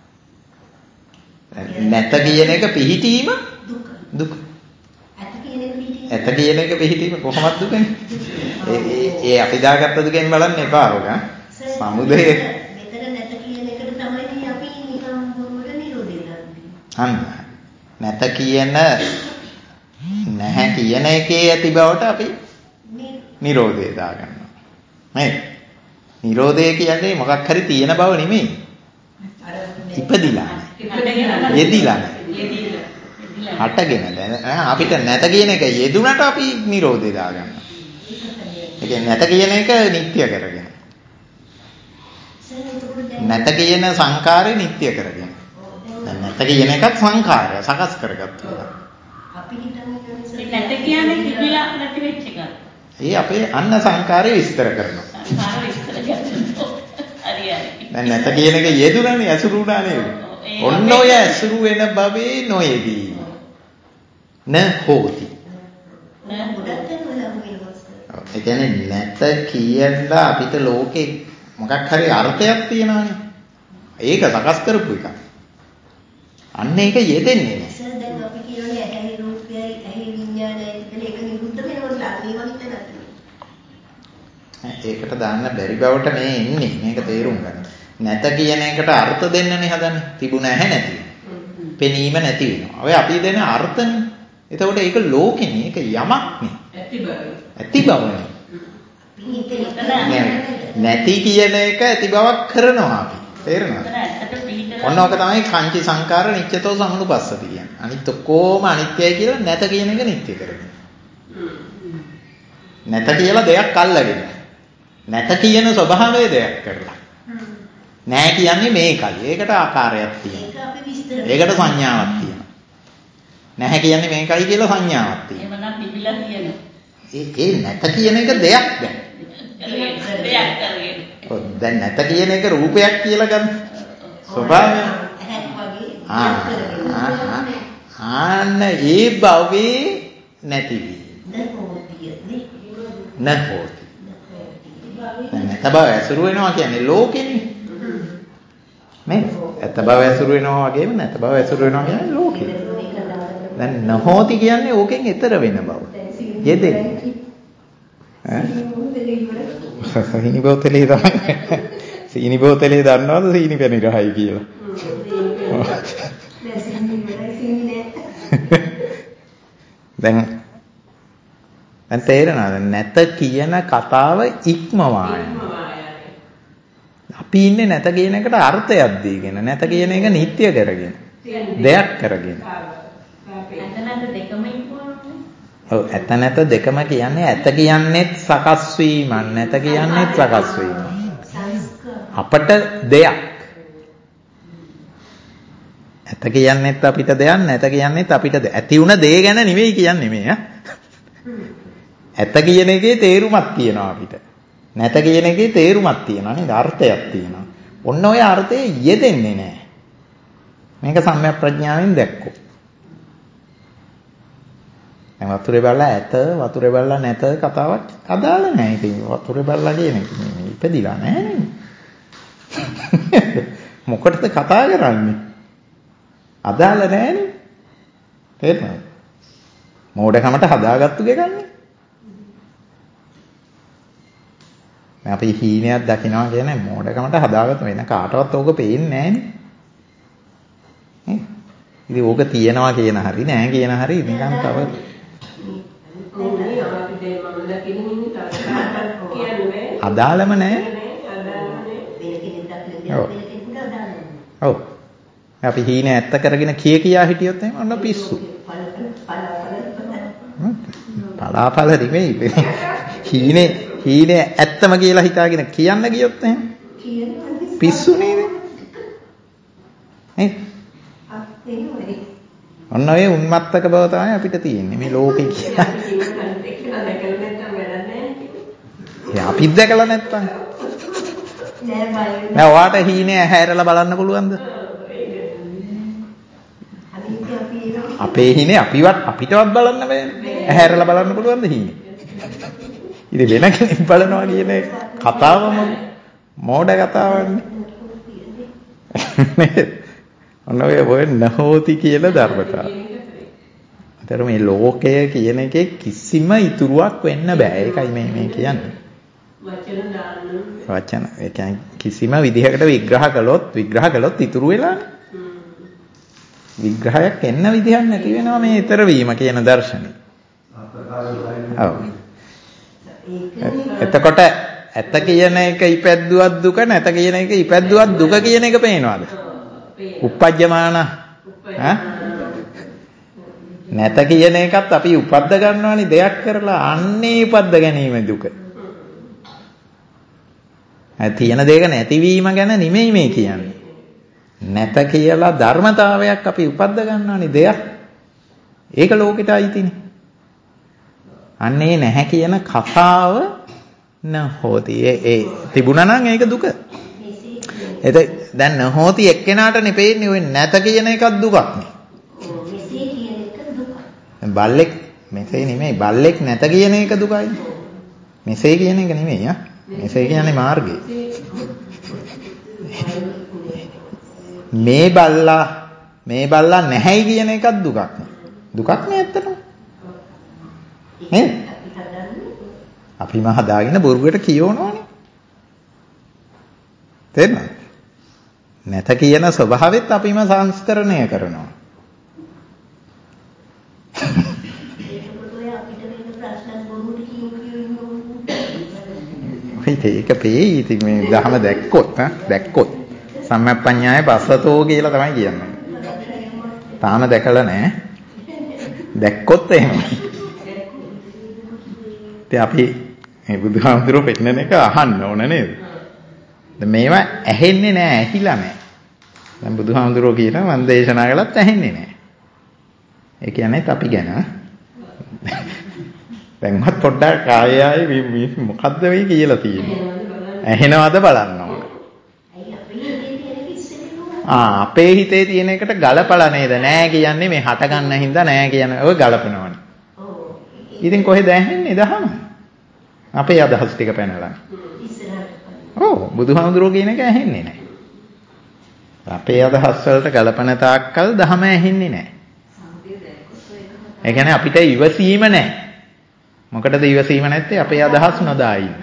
නැත කියන එක පිහිටීම දුක. දුක. ඇත කියන එක පිහිටීම කොහොමද දුකනේ? ඒ ඒ අපි දාගත්ත දුකෙන් බලන්න එපා ඔක. සමුදය මෙතන නැත කියන එකට තමයි අපි නිකම් බොරුවට නිරෝධය දාන්නේ. අන්න නැත කියන නැහැ කියන එකේ ඇති බවට අපි නිරෝධය දාගන්නවා. නේද? නිරෝධය කියන්නේ මොකක් හරි තියෙන බව නෙමෙයි. ඉපදිලා. යෙදිලා. හටගෙන දැන් අපිට නැත කියන එක යෙදුනට අපි නිරෝධය දාගන්නවා. ඒ කියන්නේ නැත කියන එක නිට්ටය කරගෙන. නැත කියන සංකාරය නිට්ටය කරගෙන. දැන් නැත කියන එකත් සංකාරය සකස් කරගත්තා. අපි හිතන්නේ නැත කියන්නේ තිබිලා නැති වෙච්ච එකක්. ඒ අපේ අන්න සංකාරය විස්තර කරනවා. සංකාරය විස්තර කරනවා. හරි හරි. දැන් නැත කියන එක යෙදුනනේ ඇසුරු වුණා නේද? ඔන්න ඔය ඇසුරු වෙන බවේ නොයේදී. න හෝති. ඒ කියන්නේ නැත කියලා අපිට ලෝකේ මොකක් හරි අර්ථයක් තියෙනවානේ. ඒක සකස් කරපු එක. අන්න ඒක යෙදෙන්නේ නැහැ. සර් දැන් අපි කියනනේ ඇහි රූපයයි ඇහි විඥානයයි කියලා ඒක නිරුද්ධ වෙනවද? මේ වගේ තැනක්. ඒකට දාන්න බැරි බවට මේ ඉන්නේ. මේක තේරුම් ගන්න. නැත කියන එකට අර්ථ දෙන්නනේ හදන්නේ. තිබුණ නැහැ නැති. පෙනීම නැති වෙනවා. ඔය අපි දෙන අර්ථනේ. එතකොට ඒක ලෝකෙනේ. ඒක යමක් නේ. ඇති බව. ඇති බවනේ. නැති කියන එක ඇති බවක් කරනවා අපි. තේරෙනවද? ඔන්න ඔක තමයි කංචි සංකාර නිච්චතෝ සම්නුපස්සති කියන්නේ. අනිත් ඔක්කොම අනිත්‍යයි කියලා නැත කියන එක නිත්‍ය කරගෙන. නැත කියලා දෙයක් අල්ලගෙන. නැත කියන ස්වභාවය දෙයක් කරලා. නෑ කියන්නේ මේකයි. ඒකට ආකාරයක් තියෙනවා. ඒකට සංඥාවක් තියෙනවා. නැහැ කියන්නේ මේකයි කියලා සංඥාවක් තියෙනවා. එහෙමනම් තිබිලා තියෙනවා. ඒ ඒ නැත කියන එක දෙයක් දැන්. දෙයක් කරගෙන. ඔව් දැන් නැත කියන එක රූපයක් කියලා ගන්න. ස්වභාවය. ආ ආන්න ඒ භවයේ නැති වී. නැහොති. නැත බව ඇසුරු වෙනවා කියන්නේ ලෝකෙනේ. නේද? ඇත බව ඇසුරු වෙනවා වගේම නැත බව ඇසුරු වෙනවා කියන්නේ ලෝකෙ. දැන් නැහොති කියන්නේ ඕකෙන් ඈතර වෙන බව. යෙදෙන්නේ. ඈ? සීනි බෝතලේ තමයි. සීනි බෝතලේ දන්නවද සීනි පැණි රහයි කියලා? දැන් දැන් තේරෙනවද නැත කියන කතාව ඉක්මවා යනවා. අපි ඉන්නේ නැත කියන එකට අර්ථයක් දීගෙන නැත කියන එක නිත්‍ය කරගෙන දෙයක් කරගෙන. ඔව් ඇත නැත දෙකම කියන්නේ ඇත කියන්නේත් සකස් වීම නැත කියන්නේත් සකස් වීම. අපට දෙයක්. ඇත කියන්නේත් අපිට දෙයක් නැත කියන්නේත් අපිට ඇති වුණ දේ ගැන නෙවෙයි කියන්නේ මේ ඈ. ඇත කියන එකේ තේරුමක් තියෙනවා අපිට. නැත කියන එකේ තේරුමක් තියෙනවා නේද? අර්ථයක් තියෙනවා. ඔන්න ඔය අර්ථයේ යෙදෙන්නේ නැහැ. මේක සම්‍යක් ප්‍රඥාවෙන් දැක්කෝ. දැන් වතුරේ බලලා ඇත වතුරේ බලලා නැත කතාවක් අදාළ නැහැ. ඉතින් වතුරේ බලලා කියන එක මේ ඉපදිලා නැහැ නේ. මොකටද කතා කරන්නේ? අදාළ නැහැ නේ. තේරුණාද? මෝඩකමට හදාගත්තු එකන්නේ. දැන් අපි හීනයක් දකිනවා කියන්නේ මෝඩකමට හදාගත්තු වෙන කාටවත් ඕක පේන්නේ නැහැ නේ. ඉතින් ඕක තියනවා කියන හරි නැහැ කියන හරි නිකන් තව අදාළම නැහැ. ඔව්. අපි හීනේ ඇත්ත කරගෙන කිය කියා හිටියොත් එහෙම ඔන්න පිස්සු. පලාපල නෙමෙයි. හීනේ හීනේ ඇත්තම කියලා හිතාගෙන කියන්න ගියොත් එහෙම පිස්සු නේද? නේ? ඔන්න ඔය උන්මත්තක බව තමයි අපිට තියෙන්නේ මේ ලෝකේ කියලා. ඒ අපිත් දැකලා නැත්තම් නෑ ඔයාට හීනේ ඇහැරලා බලන්න පුළුවන්ද? අපේ හීනේ අපිවත් අපිටවත් බලන්න බෑනේ. ඇහැරලා බලන්න පුළුවන්ද හීනේ? ඉතින් වෙන කෙනෙක් බලනවා කියන කතාවම මෝඩ කතාවක්නේ. ඔන්න ඔය ඔය නැහෝති කියන ධර්මතාවය. අතර මේ ලෝකය කියන එකේ කිසිම ඉතුරුවක් වෙන්න බෑ. ඒකයි මේ මේ කියන්නේ. වචන දාන්න. වචන. ඒ කියන්නේ කිසිම විදිහකට විග්‍රහ කළොත් විග්‍රහ කළොත් ඉතුරු වෙලානේ. විග්‍රහයක් එන්න විදිහක් නැති වෙනවා මේ ඊතර වීම කියන දර්ශනය. ඔව්. එතකොට ඇත කියන එක ඉපැද්දුවත් දුක නැත කියන එක ඉපැද්දුවත් දුක කියන එක පේනවද? උප්පජ්ජමාන ඈ නැත කියන එකත් අපි උපද්ද ගන්නවානේ දෙයක් කරලා අන්නේ උපද්ද ගැනීම දුක. ඒ තියෙන දෙයක නැතිවීම ගැන නෙමෙයි මේ කියන්නේ. නැත කියලා ධර්මතාවයක් අපි උපද්ද ගන්නවානේ දෙයක්. ඒක ලෝකෙට අයිතිනේ. අන්නේ නැහැ කියන කතාව නැහොති. ඒ ඒ තිබුණා නම් ඒක දුක. එත දැන් නැහොති එක්කෙනාට නෙපෙන්නේ ඔය නැත කියන එකක් දුකක් නේ. මෙසේ කියන එක දුකයි. බල්ලෙක් මෙසේ නෙමෙයි බල්ලෙක් නැත කියන එක දුකයි. මෙසේ කියන එක නෙමෙයි ආ. මෙසේ කියන්නේ මාර්ගය. මේ බල්ලා මේ බල්ලා නැහැයි කියන එකක් දුකක් නේ. දුකක් නේ ඇත්තටම. නේ? අපිම හදාගෙන බොරුවට කියවනවානේ. තේරෙනවද? නැත කියන ස්වභාවෙත් අපිම සංස්කරණය කරනවා. ඒක පෙයි ඉතින් මේ දහම දැක්කොත් ඈ දැක්කොත් සම්මප්පඤ්ඤාය පස්සතෝ කියලා තමයි කියන්නේ. තාම දැකලා නැහැ. දැක්කොත් එහෙම. ඉතින් අපි මේ බුදුහාමුදුරුවෝ පෙන්නන එක අහන්න ඕන නේද? දැන් මේවා ඇහෙන්නේ නැහැ, ඇහිලා නැහැ. දැන් බුදුහාමුදුරුවෝ කියනවා මම දේශනා කළත් ඇහෙන්නේ නැහැ. ඒ කියන්නේ අපි ගැන දැන්වත් පොඩ්ඩක් ආයෙ මේ මොකද්ද මේ කියලා තියෙන්නේ? ඇහෙනවද බලන්න ඕන. ආ අපේ හිතේ තියෙන එකට ගලපලා නේද නෑ කියන්නේ මේ හට ගන්න හින්දා නෑ කියන ඔය ගලපනවනේ. ඉතින් කොහෙද ඇහෙන්නේ දහම? අපේ අදහස් ටික පැනලා. ඔව් බුදුහාමුදුරුවෝ කියන එක ඇහෙන්නේ නෑ. අපේ අදහස් වලට ගලපන තාක්කල් දහම ඇහෙන්නේ නෑ. ඒ කියන්නේ අපිට ඉවසීම නෑ. මොකටද ඉවසීම නැත්තේ? අපේ අදහස් නොදා ඉන්න.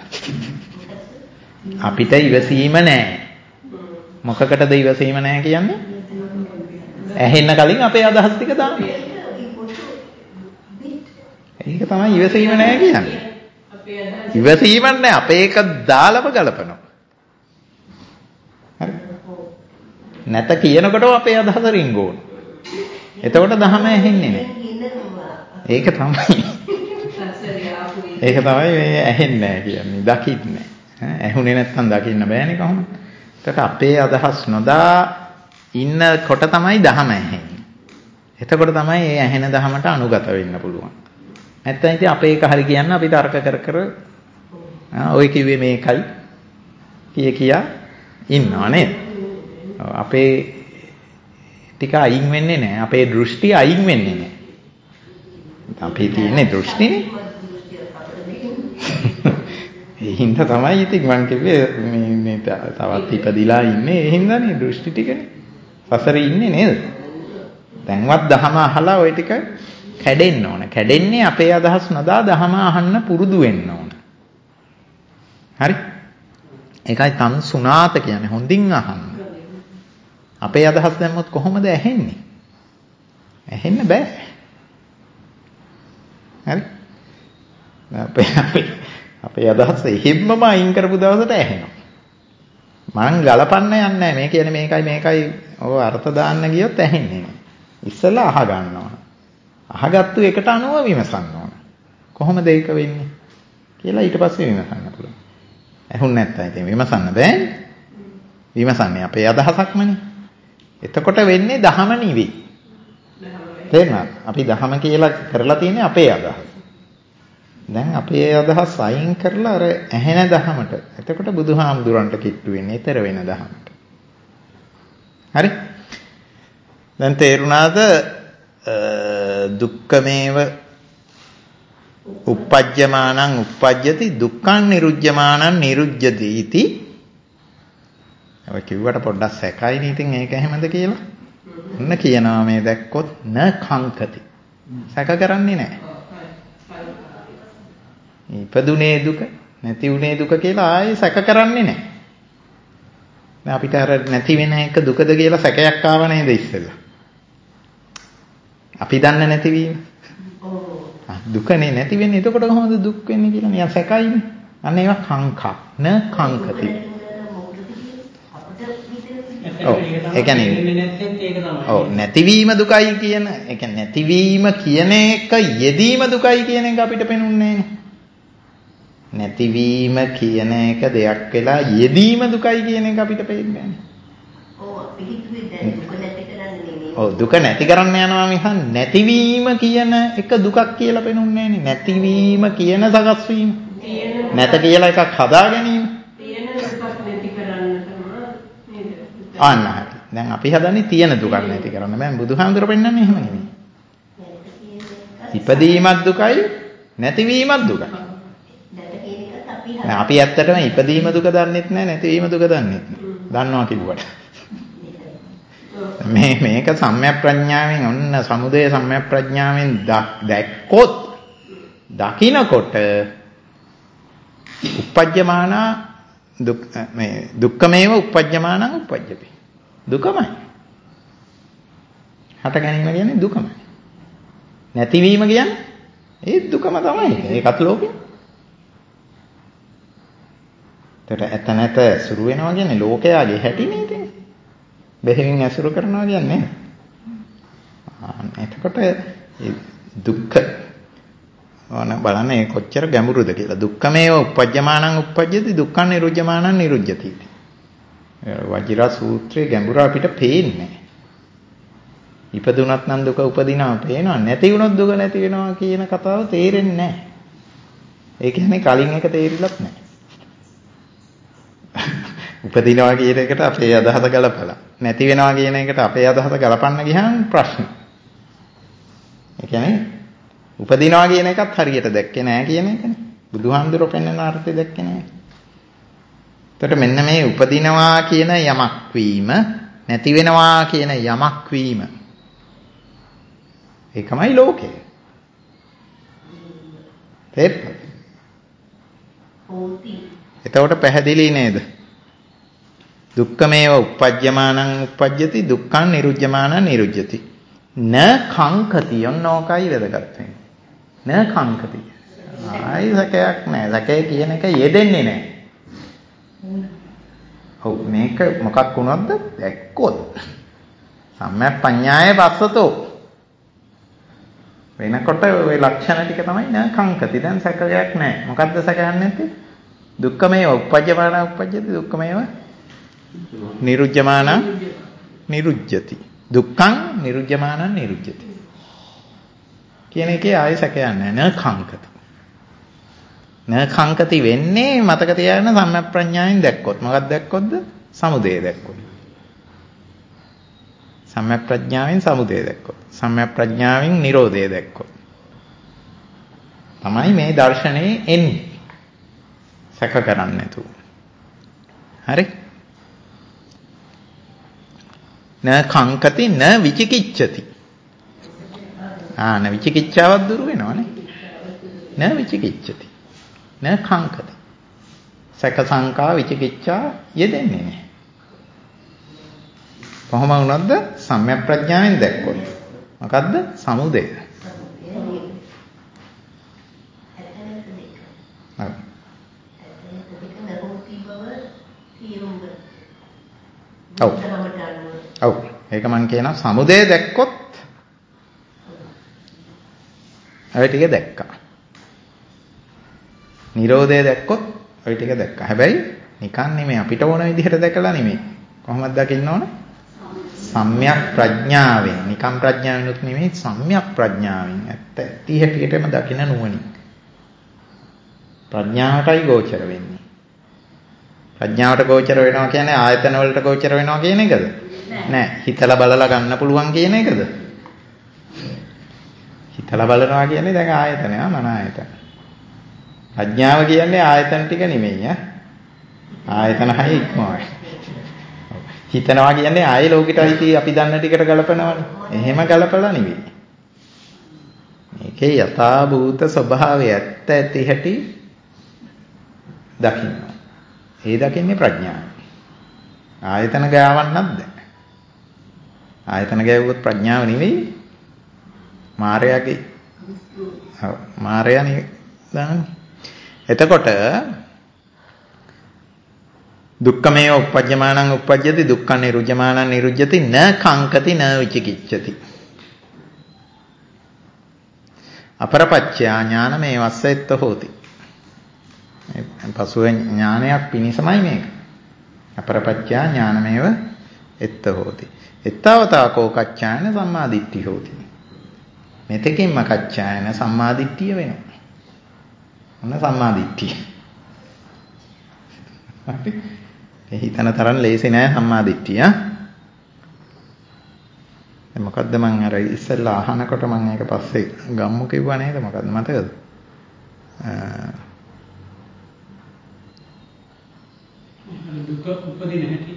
අපිට ඉවසීම නෑ. මොකකටද ඉවසීම නැහැ කියන්නේ? ඇහෙන්න කලින් අපේ අදහස් ටික දාන්න. ඒක තමයි ඉවසීම නැහැ කියන්නේ. ඉවසීම නැහැ අපේ එක දාලම ගලපනවා. හරි. නැත කියනකොට අපේ අදහස රිංගෝන. එතකොට දහම ඇහෙන්නේ නැහැ. ඒක තමයි. ඒක තමයි මේ ඇහෙන්නේ නැහැ කියන්නේ. දකින්නේ නැහැ. ඇහුනේ නැත්තම් දකින්න බෑනේ කොහොමද? ඒකට අපේ අදහස් නොදා ඉන්නකොට තමයි දහම ඇහෙන්නේ. එතකොට තමයි මේ ඇහෙන දහමට අනුගත වෙන්න පුළුවන්. නැත්තම් ඉතින් අපේ එක හරි කියන්න අපි තර්ක කර කර ඔය කිව්වේ මේකයි කිය කියා ඉන්නවා නේද? අපේ ටික අයින් වෙන්නේ නැහැ. අපේ දෘෂ්ටි අයින් වෙන්නේ නැහැ. අපි තියෙන්නේ දෘෂ්ටිනේ. ඒ හින්දා තමයි ඉතින් මං කිව්වේ මේ මේ තවත් ඉපදිලා ඉන්නේ ඒ හින්දානේ දෘෂ්ටි ටිකනේ. සසරේ ඉන්නේ නේද? දැන්වත් දහම අහලා ওই ටික කැඩෙන්න ඕන. කැඩෙන්නේ අපේ අදහස් නදා දහම අහන්න පුරුදු වෙන්න ඕන. හරි? ඒකයි තන් සුණාත කියන්නේ හොඳින් අහන්න. අපේ අදහස් දැම්මොත් කොහොමද ඇහෙන්නේ? ඇහෙන්න බෑ. හරි? අපේ අපේ අපේ අදහස් එහෙම්මම අයින් කරපු දවසට ඇහෙනවා. මං ගලපන්න යන්නේ නැහැ. මේ කියන්නේ මේකයි මේකයි ඔය අර්ථ දාන්න ගියොත් ඇහෙන්නේ නැහැ. ඉස්සෙල්ලා අහ ගන්නවා. අහගත්තු එකට අනුව විමසන්න ඕන. කොහොමද ඒක වෙන්නේ කියලා ඊට පස්සේ විමසන්න පුළුවන්. ඇහුන් නැත්තම් ඉතින් විමසන්න බෑනේ. විමසන්නේ අපේ අදහසක්මනේ. එතකොට වෙන්නේ දහම නිවි. තේරුණාද? අපි දහම කියලා කරලා තියෙන්නේ අපේ අදහස. දැන් අපේ අදහස් අයින් කරලා අර ඇහෙන දහමට. එතකොට බුදුහාමුදුරන්ට කිට්ටු වෙන්නේ ඊතර වෙන දහමට. හරි? දැන් තේරුණාද දුක්ඛමේව uppajjamanan uppajjati dukkhan nirujjamanan nirujjati iti. ඔය කිව්වට පොඩ්ඩක් සැකයි නේ ඉතින් ඒක එහෙමද කියලා. ඔන්න කියනවා මේ දැක්කොත් න කංකති. සැක කරන්නේ නැහැ. ඉපදුනේ දුක නැති උනේ දුක කියලා ආයේ සැක කරන්නේ නැහැ. දැන් අපිට අර නැති වෙන එක දුකද කියලා සැකයක් ආව නේද ඉස්සෙල්ලා. අපි දන්න නැතිවීම. දුකනේ නැති වෙන්නේ. එතකොට කොහොමද දුක් වෙන්නේ කියලා නිකන් සැකයිනේ. අන්න ඒවා කංකා න කංකති. ඔව් ඒ කියන්නේ ඔව් නැතිවීම දුකයි කියන ඒ කියන්නේ නැතිවීම කියන එක යෙදීම දුකයි කියන එක අපිට පෙනුන්නේ නැහැ. නැතිවීම කියන එක දෙයක් වෙලා යෙදීම දුකයි කියන එක අපිට පේන්නේ නැහැ. ඔව් අපි හිතුවේ දැන් දුක නැති කරන්නේ නෙමෙයි. ඔව් දුක නැති කරන්න යනවා මිස නැතිවීම කියන එක දුකක් කියලා පෙනුන්නේ නැහැ. නැතිවීම කියන සකස් වීම. නැත කියලා එකක් හදා ගැනීම. තියෙන දුකක් නැති කරන්න තමයි නේද? ආන්න හරි. දැන් අපි හදන්නේ තියෙන දුකක් නැති කරන්න. බෑ බුදුහාමුදුර පෙන්නන්නේ එහෙම නෙමෙයි. ඉපදීමත් දුකයි නැතිවීමත් දුකයි. අපි ඇත්තටම ඉපදීම දුක දන්නෙත් නැහැ නැතිවීම දුක දන්නෙත් නැහැ. දන්නවා කිව්වට. මේ මේක සම්‍යක් ප්‍රඥාවෙන් ඔන්න සමුදය සම්‍යක් ප්‍රඥාවෙන් දැක්කොත් දකින්නකොට uppajjamana දුක් මේ දුක්ඛමේව uppajjamana uppajjati. දුකමයි. හට ගැනීම කියන්නේ දුකමයි. නැතිවීම කියන්නේ ඒ දුකම තමයි. ඒකත් ලෝකේ. ඒතර ඇත නැත සුරු වෙනවා කියන්නේ ලෝකයාගේ හැටිනේ ඉතින්. බෙහෙවින් ඇසුරු කරනවා කියන්නේ. එතකොට දුක්ඛ ඕන බලන්න මේ කොච්චර ගැඹුරුද කියලා. දුක්ඛමේව uppajjamanan uppajjati dukkhan nirujjamanan nirujjati. Vajira සූත්‍රයේ ගැඹුර අපිට පේන්නේ. ඉපදුනත් නම් දුක උපදිනවා පේනවා. නැති වුණොත් දුක නැති වෙනවා කියන කතාව තේරෙන්නේ නැහැ. ඒ කියන්නේ කලින් එක තේරිලත් නැහැ. උපදිනවා කියන එකට අපේ අදහස ගලපලා නැති වෙනවා කියන එකට අපේ අදහස ගලපන්න ගියාම ප්‍රශ්න. ඒ කියන්නේ උපදිනවා කියන එකත් හරියට දැක්කේ නැහැ කියන එකනේ. බුදුහාමුදුරුවෝ පෙන්වන අර්ථය දැක්කේ නැහැ. එතකොට මෙන්න මේ උපදිනවා කියන යමක් වීම නැති වෙනවා කියන යමක් වීම ඒකමයි ලෝකය. තේරුණාද? එතකොට පැහැදිලි නේද? දුක්ඛමේව uppajjamanan uppajjati dukkhan nirujjamanan nirujjati. න කංකති යන්නෝකයි වැදගත් වෙන්නේ. න කංකති. ආයි සැකයක් නැහැ. සැකේ කියන එක යෙදෙන්නේ නැහැ. ඔව් මේක මොකක් වුණොත්ද දැක්කොත් සම්‍යක් පඤ්ඤාය පස්සතෝ වෙනකොට ওই ලක්ෂණ ටික තමයි න කංකති. දැන් සැකයක් නැහැ. මොකද්ද සැකයක් නැත්තේ? දුක්ඛමේව උපජ්ජමාන උපජ්ජති දුක්ඛමේව නිරුජ්ජමාන නිරුජ්ජති. දුක්ඛං නිරුජ්ජමාන නිරුජ්ජති. කියන එකේ ආයෙ සැකයක් නැහැ. න කංකති. න කංකති වෙන්නේ මතක තියාගන්න සම්‍යක් ප්‍රඥාවෙන් දැක්කොත්. මොකක්ද දැක්කොත්ද? සමුදය දැක්කොත්. සම්‍යක් ප්‍රඥාවෙන් සමුදය දැක්කොත්. සම්‍යක් ප්‍රඥාවෙන් නිරෝධය දැක්කොත්. තමයි මේ දර්ශනේ එන්නේ. සැක කරන්නේ නැතුව. හරි? න කංකති න විචිකිච්ඡති. ආ න විචිකිච්ඡාවක් දුරු වෙනවනේ. න විචිකිච්ඡති. න කංකති. සැක සංකා විචිකිච්ඡා යෙදෙන්නේ නැහැ. කොහොම වුණොත්ද? සම්‍යක් ප්‍රඥාවෙන් දැක්කොත්. මොකද්ද? සමුදය. ඔව්. ඔව්. ඒක මම කියනවා සමුදය දැක්කොත් ඔය ටික දැක්කා. නිරෝධය දැක්කොත් ඔය ටික දැක්කා. හැබැයි නිකන් නෙමෙයි අපිට ඕන විදිහට දැකලා නෙමෙයි. කොහොමද දකින්න ඕන? සම්‍යක් ප්‍රඥාවෙන්. නිකම් ප්‍රඥාවෙනුත් නෙමෙයි සම්‍යක් ප්‍රඥාවෙන්. ඇත්ත ඇති හැටියටම දකින්න නුවණින්. ප්‍රඥාවටයි ගෝචර වෙන්නේ. ප්‍රඥාවට ගෝචර වෙනවා කියන්නේ ආයතන වලට ගෝචර වෙනවා කියන එකද? නෑ. හිතලා බලලා ගන්න පුළුවන් කියන එකද? හිතලා බලනවා කියන්නේ දැන් ආයතනය මන ආයතන. ප්‍රඥාව කියන්නේ ආයතන ටික නෙමෙයි ඈ. ආයතන හය ඉක්මවයි. හිතනවා කියන්නේ ආයේ ලෝකෙට අයිති අපි දන්න ටිකට ගලපනවනේ. එහෙම ගලපලා නෙවෙයි. මේකේ යථා භූත ස්වභාවය ඇත්ත ඇති හැටි දකින්න. ඒ දකින්නේ ප්‍රඥාව. ආයතන ගාවන්නත් බෑ. ආයතන ගාවුවොත් ප්‍රඥාව නෙවෙයි. මායයාගේ ඔව් මායයානේ දාන්නේ. එතකොට දුක්ඛමේව උපජ්ජමානං උපජ්ජති දුක්ඛං නිරුජ්ජමානං නිරුජ්ජති න කංකති න විචිකිච්ඡති. අපරපච්චා ඥානමේ වස්සෙත්ත හෝති. පසුවේ ඥානයක් පිණිසමයි මේක. අපරපච්චා ඥානමේව එත්ත හෝති. එත්තවතාකෝ කච්චායන සම්මාදිට්ඨි හෝති. මෙතකින්ම කච්චායන සම්මාදිට්ඨිය වෙනවා. මොන සම්මාදිට්ඨිය? හරි. ඒ හිතන තරම් ලේසි නෑ සම්මාදිට්ඨිය. දැන් මොකද්ද මම අර ඉස්සෙල්ලා අහනකොට මම ඒක පස්සේ ගම්මු කිව්වා නේද? මොකද්ද මතකද? දුක උපදින හැටි.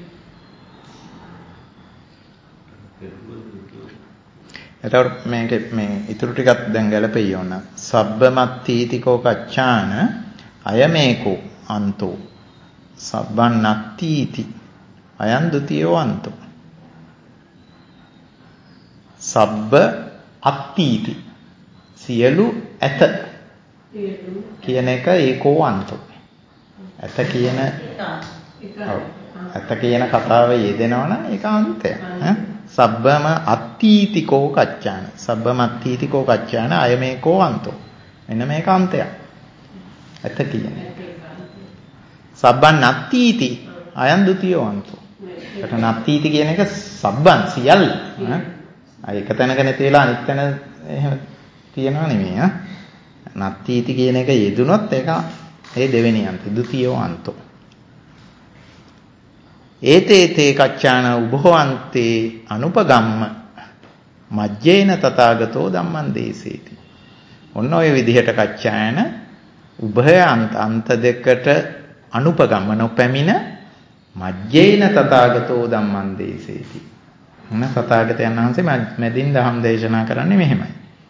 එතකොට මේක මේ ඊටු ටිකක් දැන් ගැලපෙයි ඕන. සබ්බමත්ථීතිකෝ කච්චාන අයමේකෝ අන්තෝ සබ්බන්නත්ථීති අයං ဒ ුතියෝ අන්තෝ. සබ්බ අත්ථීති සියලු ඇත කියන එක ඒකෝ අන්තෝ. ඇත කියන ඔව් ඇත කියන කතාව යෙදෙනවනම් ඒක අන්තය. ඈ සබ්බම අත්ථීතිකෝ කච්චාන සබ්බම අත්ථීතිකෝ කච්චාන අයමේකෝ අන්තෝ. එන්න මේක අන්තයක්. ඇත කියන්නේ සබ්බන් නත්ථීති අයං ဒ ුතියෝ අන්තෝ. ඒකට නත්ථීති කියන එක සබ්බන් සියල්ල. ඈ ඒක තැනක නැති වෙලා අනිත් තැන එහෙම තියනවා නෙමෙයි. ඈ නත්ථීති කියන එක යෙදුනොත් ඒක ඒ දෙවෙනි අන්තය ဒ ුතියෝ අන්තෝ. ඒතේ තේ කච්චාන උභවන්තේ අනුපගම්ම මජ්ජේන තථාගතෝ ධම්මං දේසේති. ඔන්න ඔය විදිහට කච්චායන උභය අන්ත අන්ත දෙකට අනුපගම්ම නොපැමිණ මජ්ජේන තථාගතෝ ධම්මං දේසේති. මොන තථාගතයන් වහන්සේ මැදින් දහම් දේශනා කරන්නේ මෙහෙමයි.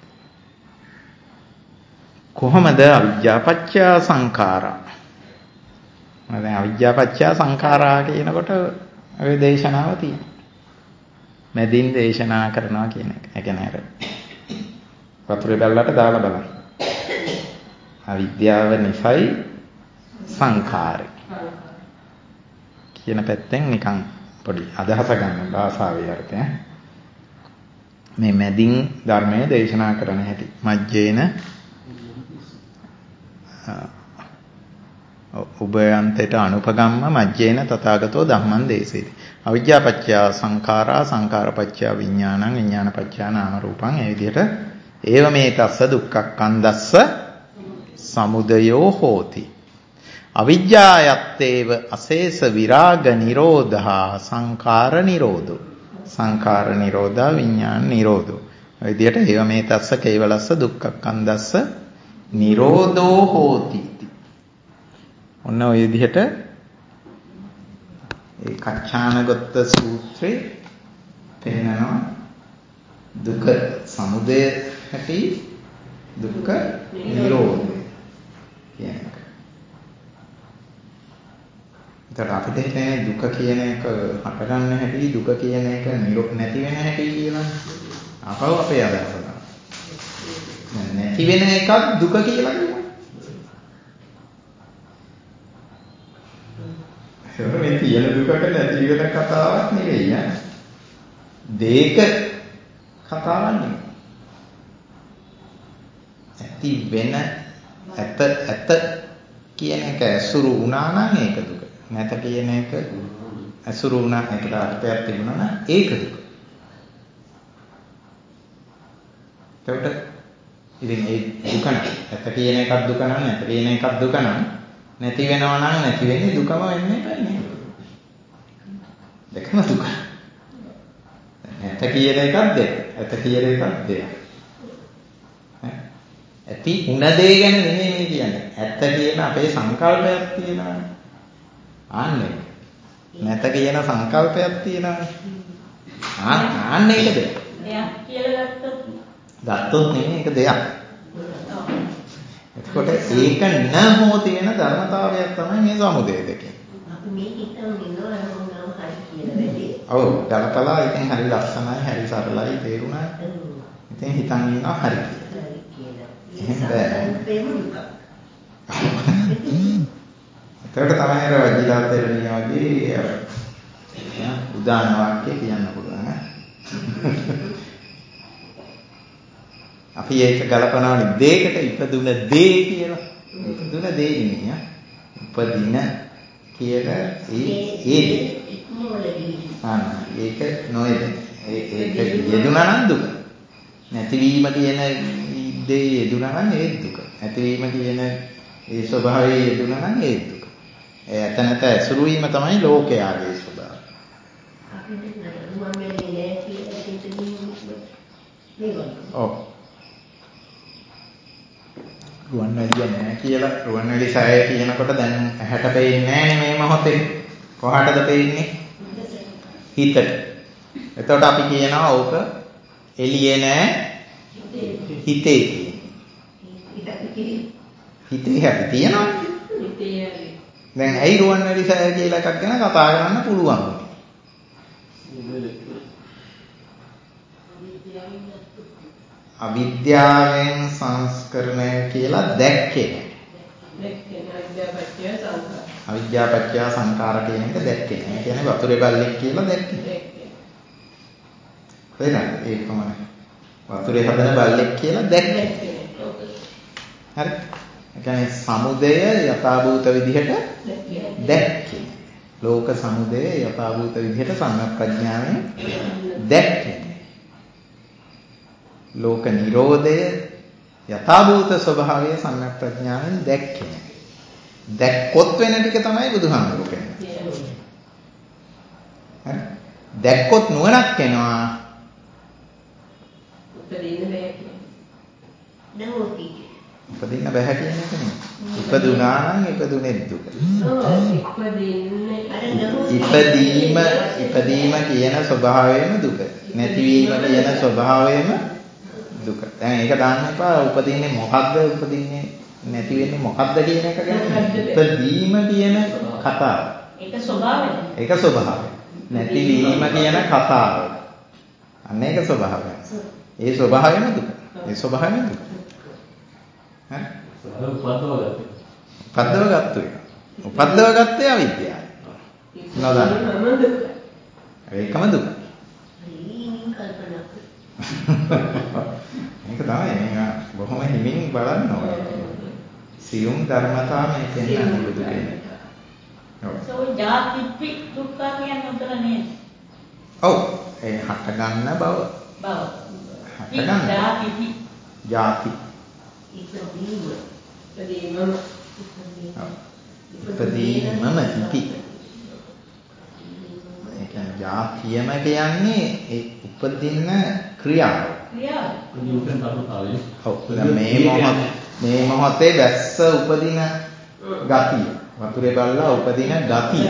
කොහොමද අවිජ්ජාපච්චය සංඛාරා? දැන් අවිජ්ජාපච්චය සංඛාරා කියනකොට ඔය දේශනාව තියෙනවා. මැදින් දේශනා කරනවා කියන එක. ඒ කියන්නේ අර වතුරේ බැලලට දාලා බලන්න. අවිද්‍යාව නිසයි සංඛාරය කියන පැත්තෙන් නිකන් පොඩි අදහස ගන්න භාෂාවේ අර්ථය. මේ මැදින් ධර්මයේ දේශනා කරන හැටි. මජ්ජේන උභයන්තයට අනුපගම්ම මජ්ජේන තථාගතෝ ධම්මං දේශේති. අවිජ්ජාපච්චය සංඛාරා සංඛාරපච්චය විඥානං විඥානපච්චය නාම රූපං. ඒ විදිහට ඒව මේ තස්ස දුක්ඛක්ඛන්දස්ස සමුදයෝ හෝති. අවිජ්ජායත්තේව අශේෂ විරාග නිරෝධා සංඛාර නිරෝධෝ සංඛාර නිරෝධා විඥාන නිරෝධෝ. ඒ විදිහට ඒව මේ තස්ස කේවලස්ස දුක්ඛක්ඛන්දස්ස නිරෝධෝ හෝති. ඔන්න ඔය විදිහට ඒ කච්චානගත සූත්‍රේ පෙන්නනවා දුක සමුදය හැටි දුක්ඛ නිරෝධය කියන එක. ඒතර අපිට හිතන්නේ දුක කියන එක හටගන්න හැටි දුක කියන එක නැති වෙන හැටි කියලා. අපව අපේ අදහස තමයි. නැති වෙන එකක් දුක කියලා කියනවා. ඒක මේ තියෙන දුකට නැති වෙන කතාවක් නෙවෙයි ඈ. දෙක කතාවක් නෙවෙයි. ඇති වෙන ඇත ඇත කියන එක ඇසුරු වුණා නම් ඒක දුක. නැත කියන එක ඇසුරු වුණා ඒකට අර්ථයක් තිබුණා නම් ඒක දුක. ඒකට ඉතින් ඒ දුක නම් ඇත කියන එකක් දුක නම් නැත කියන එකක් දුක නම් නැති වෙනවා නම් නැති වෙන්නේ දුකම වෙන්නේ නැහැ. දෙකම දුක. ඇත කියන එකක් දෙක. ඇත කියන එකක් දෙක. ඇති උන දේ ගැන නෙමෙයි මේ කියන්නේ. ඇත්ත කියන අපේ සංකල්පයක් තියෙනවා. ආන්නේ. නැත කියන සංකල්පයක් තියෙනවා. ආන්නේ ඒක දෙයක්. දෙයක් කියලා ගත්තොත් ගත්තොත් නෙමෙයි ඒක දෙයක්. එතකොට ඒක නැහෝ තියෙන ධර්මතාවයක් තමයි මේ සමුදය දෙකේ. අපි මේ හිතමු ඉන්නවා නම් හරි කියලා වැඩි. ඔව් ගලපලා ඉතින් හරි ලස්සනයි හරි සරලයි තේරුණා. ඉතින් හිතන් ඉන්නවා හරි කියලා. එහෙම බෑ. ඒකට තමයි අර වජිරාත් තෙරණිය වගේ උදාන වාක්‍ය කියන්න පුළුවන්. අපි ඒක ගලපනවානේ දෙයකට ඉපදුන දේ කියලා. ඉපදුන දේ නෙමෙයි. උපදින කියලා ඒ ඒ ආ ඒක නොයද. ඒක යෙදුනා නම් දුක. නැතිවීම කියන දේ යෙදුනා නම් ඒ දුක. නැතිවීම කියන ඒ ස්වභාවය යෙදුනා නම් ඒ දුක. ඒ ඇතනත ඇසුරු වීම තමයි ලෝකයාගේ ස්වභාවය. අපිට රුවන් වැලේ නෑ කියලා හිතන්නේ මේක. ඔව්. රුවන්වැලිය නෑ කියලා රුවන්වැලි සෑය කියනකොට දැන් ඇහැට පේන්නේ නෑනේ මේ මොහොතේ. කොහාටද පේන්නේ? හිතට. එතකොට අපි කියනවා ඕක එළියේ නෑ හිතේ තියෙන්නේ. හිතේ හැටි තියෙනවා. හිතේ හැටි. දැන් ඇයි රුවන්වැලි සෑය කියලා එකක් ගැන කතා කරන්න පුළුවන්? අවිද්‍යාවෙන් සංස්කරණය කියලා දැක්කේ නැහැ. අවිද්‍යාපච්චය සංඛාර කියන එක දැක්කේ නැහැ. ඒ කියන්නේ වතුරේ බල්ලෙක් කියලා දැක්කේ. හරිද? ඒක තමයි. වතුරේ හදන බල්ලෙක් කියලා දැක්කේ. හරි. ඒ කියන්නේ සමුදය යථාභූත විදිහට දැක්කේ. ලෝක සමුදය යථාභූත විදිහට සම්මප්‍රඥාවෙන් දැක්කේ. ලෝක නිරෝධය යථාභූත ස්වභාවය සම්‍යක් ප්‍රඥාවෙන් දැක්කේ. දැක්කොත් වෙන ටික තමයි බුදුහාමුදුරුවෝ කියන්නේ. හරි? දැක්කොත් නුවණක් එනවා. උපදින්න බෑ කියන්නේ. උපදින්න බෑ කියන එක නෙමෙයි. ඉපදුනා නම් ඉපදුනේ දුක. ඉපදීම ඉපදීම කියන ස්වභාවයම දුක. නැතිවීම කියන ස්වභාවයම දුක. දැන් ඒක දාන්න එපා උපදින්නේ මොකද්ද උපදින්නේ නැති වෙන්නේ මොකද්ද කියන එක ගැන. ඉපදීම කියන කතාව. ඒක ස්වභාවය. ඒක ස්වභාවය. නැතිවීම කියන කතාව. අන්න ඒක ස්වභාවය. ඒ ස්වභාවයම දුක. ඒ ස්වභාවයම දුක. හරි? උපද්දව ගත්තේ. උපද්දව ගත්තේ අවිද්‍යාවයි. නොදන්න. ඒකම දුක. මේක තමයි මේ බොහොම හිමින් බලන්න ඕනේ. සියුම් ධර්මතා මේ කියන්නේ බුදු කෙනෙක්. ඔව්. සෝ ජාතිපි දුක්ඛ කියන්නේ උතර නේද? ඔව්. ඒ හට ගන්න බව. බව. හට ගන්න. ජාතිපි. ජාති. ඉපදීම. ඉපදීම. ඉපදීමම ඉති. ඒ කියන්නේ ජාතියම කියන්නේ ඒ උපදින ක්‍රියාව. ක්‍රියාව. උපදින ධර්මතාවය. ඔව්. මේ මොහොත මේ මොහොතේ දැස්ස උපදින ගතිය. වතුරේ බල්ලා උපදින ගතිය.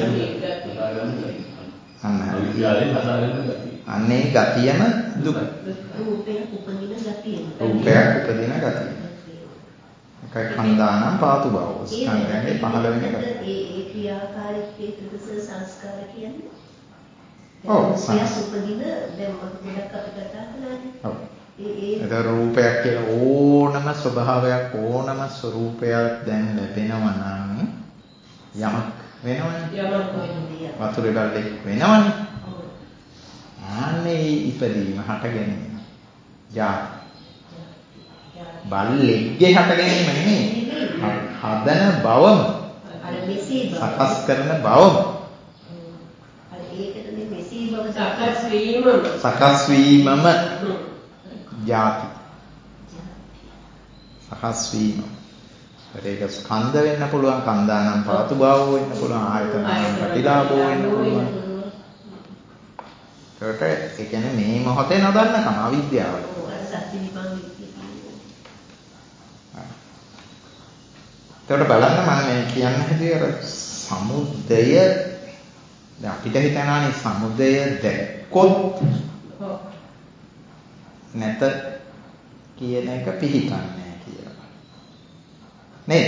අන්න අන්නේ ගතියම දුක. රූපේ උපදින ගතිය. රූපයක් උපදින ගතිය. එකයි කන්දානම් පාතු බව. ස්කන්ධයන්ගේ පහළ වෙන ගතිය. ඒ ඒ ක්‍රියාකාරීත්වයේ තුස සංස්කාර කියන්නේ. ඔව්. සංස් උපදින දැන් මොකක්ද අපි කතා කරන්නේ? ඔව්. ඒ ඒ රූපයක් කියලා ඕනම ස්වභාවයක් ඕනම ස්වરૂපයක් දැන් ලැබෙනවා නම් යමක් වෙනවනේ. යමක් වෙන්නේ. වතුරේ බල්ලෙක් වෙනවනේ. ආන්නේ ඉපදීම හට ගැනීම. ජාති. බල්ලෙක්ගේ හට ගැනීම නෙමෙයි. හදන බවම. අර මෙසේ බව. සකස් කරන බවම. අර ඒකටනේ මෙසේ බව සකස් වීමම. සකස් වීමම ජාති. සකස් වීම. ඒක ස්කන්ධ වෙන්න පුළුවන්, කන්දානම් පාතු භාවෝ වෙන්න පුළුවන්, ආයතනනම් ප්‍රතිලාභෝ වෙන්න පුළුවන්. ඒකට ඒ කියන්නේ මේ මොහොතේ නොදන්නකම අවිද්‍යාව. සත්‍ය විභාගය. ඒකට බලන්න මම මේ කියන්න හැදුවේ අර සමුදය දැන් අපිට හිතනවානේ සමුදය දැක්කොත් නැත කියන එක පිළිගන්නේ කියලා. නේද?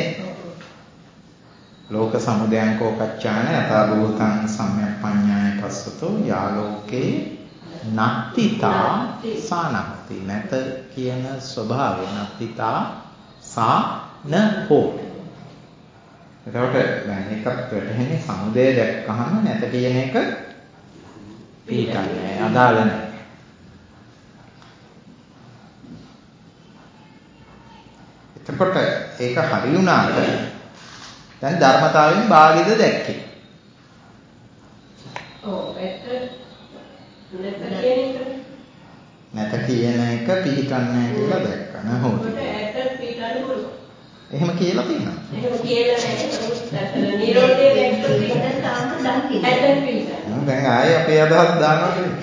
ලෝක සමුදයං කෝකච්ඡාන යථා භූතං සම්‍යක් පඤ්ඤාය පස්සතෝ යාලෝකේ නත්තිතා සානක්ති. නැත කියන ස්වභාවය නත්තිතා සා න හෝ. එතකොට දැන් එකක් වැටහෙන්නේ සමුදය දැක්කහම නැත කියන එක පිළිගන්නේ අදාළ නැහැ. එතකොට ඒක හරි වුණාට දැන් ධර්මතාවයෙන් භාගිද දැක්කේ. ඔව් ඒක නැත කියන එක. නැත කියන එක පිළිගන්නේ කියලා දැක්කා නේද? ඒකට ඇත්ත පිළිගන්න පුළුවන්. එහෙම කියලා තියෙනවා. එහෙම කියලා නැහැ. නිරෝධය දැක්කොත් ඒක තාම දන්නේ නැහැ. ඇත්ත පිළිගන්න. දැන් ආයේ අපේ අදහස් දානවා කියන්නේ.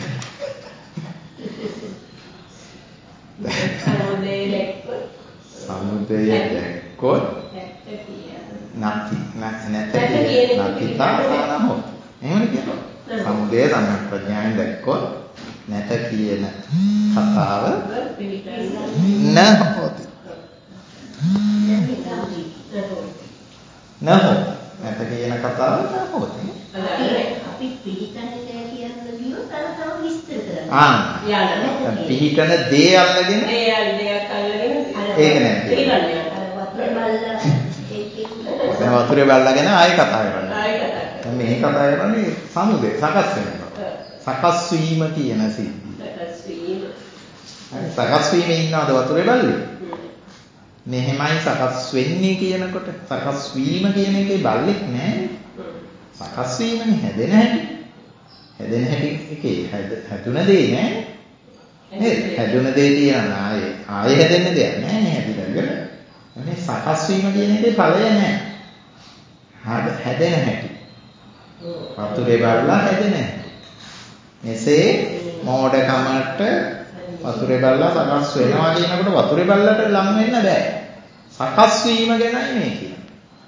සමුදය දැක්කොත් සමුදය දැක්කොත් නැති නැත කියන නැතිතාවනෝ. එහෙමනේ කියනවා. සමුදය සම්‍යක් ප්‍රඥාවෙන් දැක්කොත් නැත කියන කතාව නැහොති. නැහො නැත කියන කතාව නැහොති. අපි පිළිගන්නේ නැහැ කියන විදිහට අර තව විස්තර කරනවා. ආ යාළුවා. පිහිටන දේ අල්ලගෙන ඒ අල්ලයක් අල්ලගෙන ඒක නෑ. පිළිගන්නේ. අර වතුර බල්ලා ඒකේ දැන් වතුරේ බල්ලාගෙන ආයෙ කතා කරනවා. ආයෙ කතා කරනවා. දැන් මේ කතා කරන්නේ සමුදය සකස් වෙනවා. සකස් වීම කියන සිද්ධිය. සකස් වීම. සකස් වීමේ ඉන්නවද වතුරේ බල්ලේ? මෙහෙමයි සකස් වෙන්නේ කියනකොට සකස් වීම කියන එකේ බල්ලෙක් නෑ. සකස් වීමනේ හැදෙන හැටි. හැදෙන හැටි එකේ හැදුන දේ නෑ. නේද? හැදුන දේ තියනවා ආයේ ආයේ හැදෙන්න දෙයක් නෑ නේ හැදිලා ඉවරයි. එනේ සකස් වීම කියන එකේ ඵලය නෑ. හැදෙන හැටි. වතුරේ බල්ලා හැදෙන හැටි. මෙසේ මෝඩකමට වතුරේ බල්ලා සකස් වෙනවා කියනකොට වතුරේ බල්ලට ලං වෙන්න බෑ. සකස් වීම ගැනයි මේ කියන්නේ.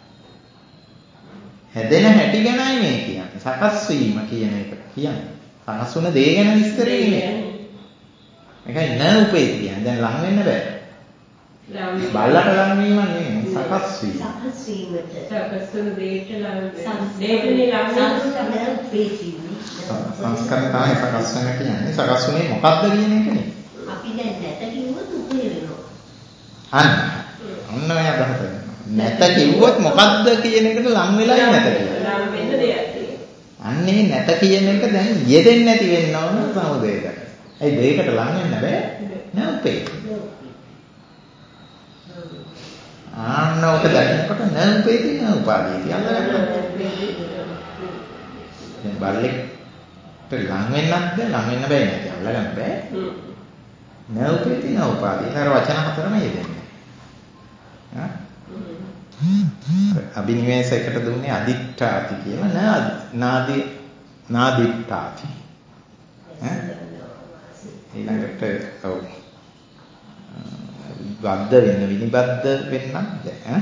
හැදෙන හැටි ගැනයි මේ කියන්නේ. සකස් වීම කියන එක කියන්නේ. සකස් වුණ දේ ගැන විස්තර නෙමෙයි. මේකයි න උපේ කියන්නේ. දැන් ලං වෙන්න බෑ. බල්ලට ලං වීම නෙමෙයි. සකස් වීම. සකස් වීමට සකස් වන දෙයට ලං දෙයකනේ ලං සංස්කරණ ප්‍රේතිනේ. සංස්කරණ තමයි සකස් වෙන කියන්නේ. සකස් වුණේ මොකක්ද කියන එකනේ. අපි දැන් නැත කිව්වොත් උපේ වෙනවා. අන්න. අන්න ඔය අදහස වෙනවා. නැත කිව්වොත් මොකක්ද කියන එකට ලං වෙලා නැත කියලා. ලං වෙන්න දෙයක් තියෙනවා. අන්නේ නැත කියන එක දැන් යෙදෙන්නේ නැති වෙන්න ඕන සමුදේට. ඒ දෙයකට ලං වෙන්න බෑ. නෝපේ. ආන්න ඔක දකින්නකොට නෝපේති නෝපාදී කියලා ගන්නවා. දැන් බල්ලෙක්ට ලං වෙන්නත් බෑ, ලං වෙන්න බෑ නේද? අල්ලගන්න බෑ. නෝපේති නෝපාදී. ඒතර වචන හතරම යෙදෙන්නේ. හා? අභිනිවේෂයකට දුන්නේ අදිත්‍යාති කියලා නා නාදි නාදිත්‍යාති. ඈ ඊළඟට ඔව් බද්ද වෙන්න විනිබද්ද වෙන්නත් බෑ.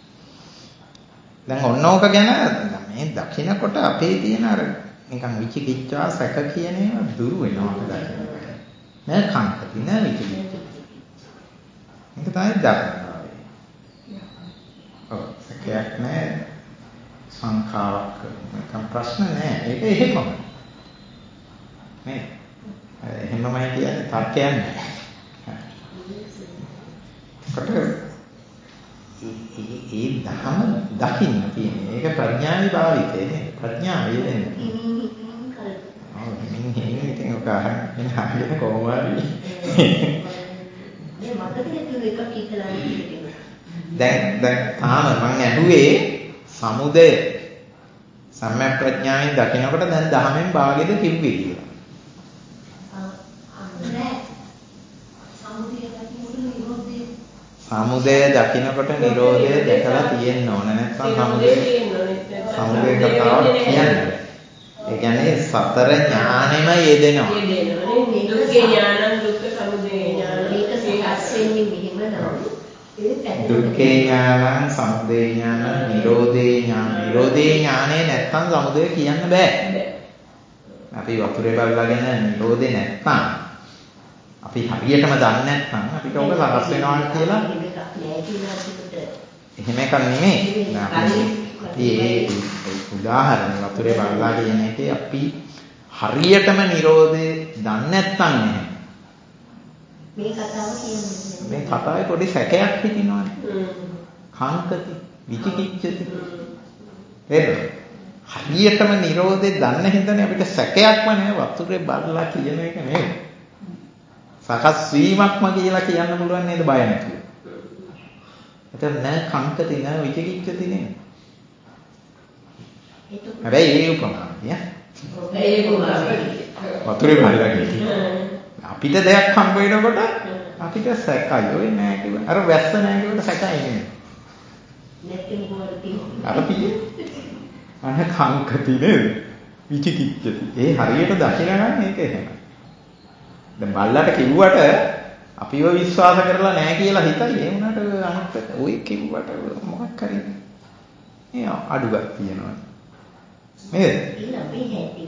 දැන් ඔන්නෝක ගැන මේ දකින්නකොට අපේ තියෙන අර නිකන් විචිකිච්ඡා සැක කියන ඒවා දුරු වෙනවා දකින්නකොට. නෑ කංකති නෑ විචිකිච්ඡා. මේක තමයි දකින්න. ඔව් සැකයක් නෑ සංඛාවක් නිකන් ප්‍රශ්න නෑ. ඒක එහෙමම. නේ. එහෙමමයි කියන්නේ තර්කයක් නෑ. කොට ඒ ධම දකින්න තියෙන්නේ. ඒක ප්‍රඥාවේ භාවිතේ නේ. ප්‍රඥාවේ දෙන්නේ. ඔව් මින් හිමින් ඉතින් ඔක අහන්න හරියට කොහොමද? මේ මතකයේ තියෙන එකක් කියලා හිතෙනවා. දැන් දැන් තාම මම ඇහුවේ සමුදය සම්‍යක් ප්‍රඥාවෙන් දකිනකොට දැන් දහමෙන් භාගෙද කිව්වේ කියලා. සමුදය දකිනකොට නිරෝධය දැකලා තියෙන්න ඕන. නැත්නම් සමුදය සමුදය කතාවක් කියන්නේ. ඒ කියන්නේ සතර ඥානෙම යෙදෙනවා. යෙදෙනවානේ. දුක්ඛේ ඥානං දුක්ඛ සමුදය ඥානං. මේක සකස් වෙන්නේ මෙහෙම නම් දුක්ඛේ ඥානං සමුදය ඥානං නිරෝධේ ඥාන. නිරෝධේ ඥානේ නැත්නම් සමුදය කියන්න බෑ. අපි වතුරේ බලලාගෙන නිරෝධේ නැත්නම් අපි හරියටම දන්නේ නැත්නම් අපිට ඕක සකස් වෙනවා කියලා එහෙම එකක් නෙමෙයි. අපි අපි ඒ උදාහරණ වතුරේ බලලා කියන එකේ අපි හරියටම නිරෝධේ දන්නේ නැත්නම් නේ. මේ කතාව කියන්නේ මේ කතාවේ පොඩි සැකයක් හිටිනවනේ. කාන්තති විචිකිච්ඡති. ඒක හරියටම නිරෝධේ දන්න හින්දානේ අපිට සැකයක්ම නෑ වතුරේ බලලා කියන එක නෙවෙයි. සකස් වීමක්ම කියලා කියන්න පුළුවන් නේද බය නැතුව. එතන නෑ කාන්තති නෑ විචිකිච්ඡති නේ. හැබැයි ඒ උපමාවයි ඈ. ඒ උපමාවයි. වතුරේ බලලා කියන්නේ. අපිට දෙයක් හම්බ වෙනකොට අපිට සැකයි. ඔය නෑ කිව්ව. අර වැස්ස නෑ කිව්වට සැකයි නේ. නැත්නම් මොකද අර පියේ. අන කංකති නේද? විචිකිච්ඡති. ඒ හරියට දකිනනම් මේක එහෙම. දැන් බල්ලට කිව්වට අපිව විශ්වාස කරලා නෑ කියලා හිතයි. ඒ වුණාට අනිත් ඔය කිව්වට මොකක් කරේ? ඒ අඩුවක් තියෙනවා. නේද? අපේ හැටි.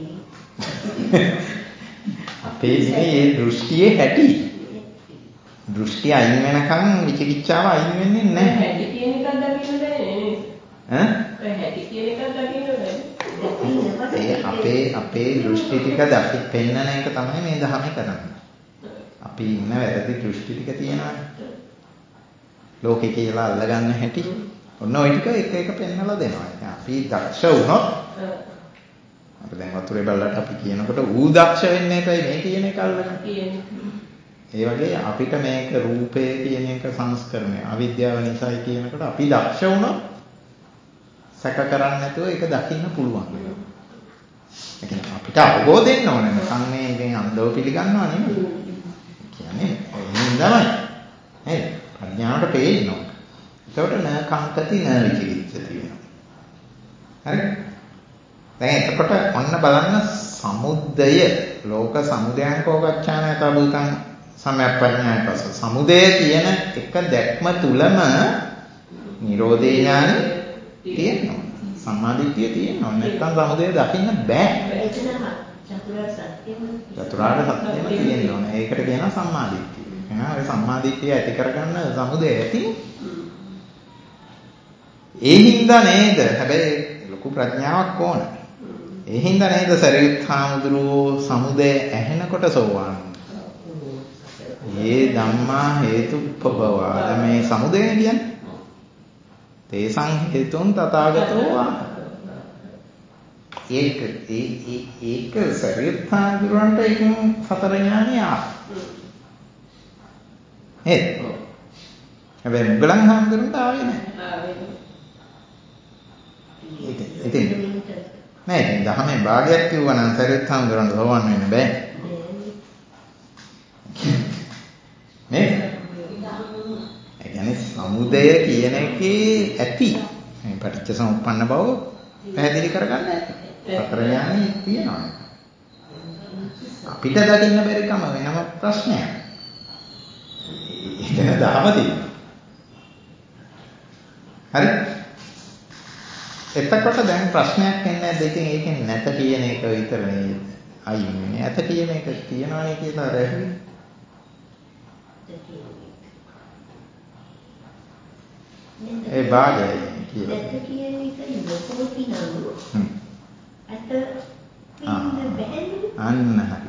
අපේ මේ දෘෂ්ටියේ හැටි. දෘෂ්ටි අයින් වෙනකන් විචිකිච්ඡාව අයින් වෙන්නේ නැහැ. හැටි කියන එකක් දකින්න බෑ නේද? ඈ? ඔය හැටි කියන එකක් දකින්න බෑ. ඒ අපේ අපේ දෘෂ්ටි ටික දකි පෙන්නන එක තමයි මේ ධර්මයේ කරන්නේ. අපි ඉන්න වැරදි දෘෂ්ටි ටික තියෙනවානේ. ලෝකේ කියලා අල්ලගන්න හැටි. ඔන්න ওই ටික එක එක පෙන්නලා දෙනවා. අපි දක්ෂ වුණොත් අපි දැන් වතුරේ බලලට අපි කියනකොට ඌ දක්ෂ වෙන්නේ නැතයි මේ කියන එක අල්ලගන්න. ඒ වගේ අපිට මේක රූපය කියන එක සංස්කරණය අවිද්‍යාව නිසායි කියනකොට අපි දක්ෂ වුණොත් සැක කරන්නේ නැතුව ඒක දකින්න පුළුවන්. ඒ කියන්නේ අපිට අවබෝධයෙන් ඕනේ නැත්නම් මේ ඉතින් අන්දව පිළිගන්නවා නෙමෙයි. කියන්නේ එහෙනම් තමයි. නේද? ප්‍රඥාවට පේන්න ඕන. ඒකට න කංකති න විචිකිච්ඡති වෙනවා. හරි? දැන් එතකොට ඔන්න බලන්න සමුදය ලෝක සමුදයං කෝ ගච්ඡාන යතබුතං සම්‍යක්පඤ්ඤාය පස්ස සමුදය කියන එක දැක්ම තුලම නිරෝධේ ඥානෙ තියෙනවා. සම්මාදිට්ඨිය තියෙනවා. නැත්නම් සමුදය දකින්න බෑ. චතුරාර්ය සත්‍යෙම චතුරාර්ය සත්‍යෙම තියෙනවා. ඒකට කියනවා සම්මාදිට්ඨිය. එහෙනම් ඔය සම්මාදිට්ඨිය ඇති කරගන්න සමුදය ඇති. ඒ හින්දා නේද? හැබැයි ලොකු ප්‍රඥාවක් ඕන. ඒ හින්දා නේද සරියුත් හාමුදුරුවෝ සමුදය ඇහෙනකොට සෝවාන්. මේ ධම්මා හේතුප්පබවා. මේ සමුදය කියන්නේ තේසං හේතුන් තථාගතෝ වා. ඒක ඒ ඒක සරියුත් හාමුදුරන්ට ඒකෙන් සතර ඥානෙ ආවා. නේද? හැබැයි මුගලන් හාමුදුරන්ට ආවේ නැහැ. ආවේ ඒක ඉතින් නෑ ඉතින් දහමේ භාගයක් කිව්වා නම් සරියුත් හාමුදුරන්ට සෝවන් වෙන්න බෑ. නේ? ඒ කියන්නේ සමුදය කියන එකේ ඇති මේ පටිච්ච සමුප්පන්න බව පැහැදිලි කරගන්න ඇති. සතර ඥානෙ තියෙනවා. අපිට දකින්න බැරි කම වෙනම ප්‍රශ්නයක්. ඒක දහම තියෙනවා. හරි? එතකොට දැන් ප්‍රශ්නයක් එන්නේ දෙකෙන් ඒකෙන් නැත කියන එක විතරනේ අයින් වෙන්නේ. ඇත කියන එක තියනවානේ කියලා රැහුවේ. ඒ භාගයයි කියලා. නැත කියන එක ලොකෝටි නම් අත පින්න බැහැ. අන්න හරි.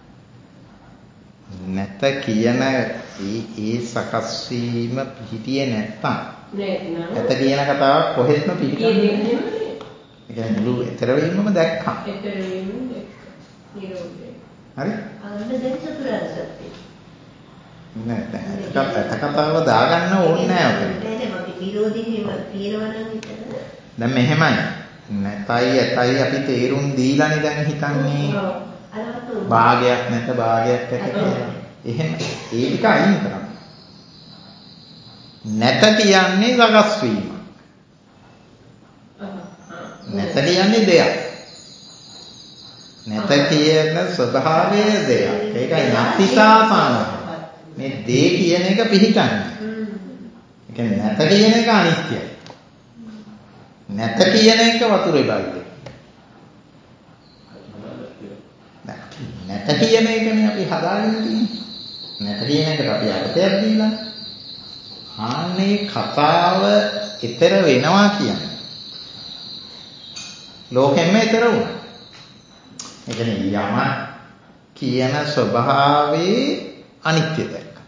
නැත කියන ඒ ඒ සකස් වීම පිහිටියේ නැත්තම් නැත්නම් ඇත කියන කතාවක් කොහෙත්ම පිළිගන්නේ නැහැ. ඒ කියන්නේ මුළු ඊතර වීමම දැක්කා. ඊතර වීම දැක්කා. නිරෝධය. හරි? අන්න දැන් චතුරාර්ය සත්‍ය. නෑ දැන් ඇත කතාව දාගන්න ඕනේ නෑ ඔතන. නෑ නෑ මගේ නිරෝධීම තියෙනවා නම් විතර. දැන් මෙහෙමයි. නැතයි ඇතයි අපි තේරුම් දීලානේ දැන් හිතන්නේ. භාගයක් නැත භාගයක් ඇත කියලා. එහෙම ඒ ටික අයින් කරන්න. නැත කියන්නේ සකස් වීම. නැත කියන්නේ දෙයක්. නැත කියන ස්වභාවය දෙයක්. ඒකයි නැතිසාපාන. මේ දේ කියන එක පිළිගන්නේ. ඒ කියන්නේ නැත කියන එක අනිත්‍යයි. නැත කියන එක වතුරේ බල්ලේ. නැත කියන එකනේ අපි හදාගෙන තියෙන්නේ. නැත කියන එකට අපි අර්ථයක් දීලා. ආන්නේ කතාව ඊතර වෙනවා කියන්නේ. ලෝකෙම ඊතර වුණා. ඒ කියන්නේ යම කියන ස්වභාවයේ අනිත්‍ය දැක්ක.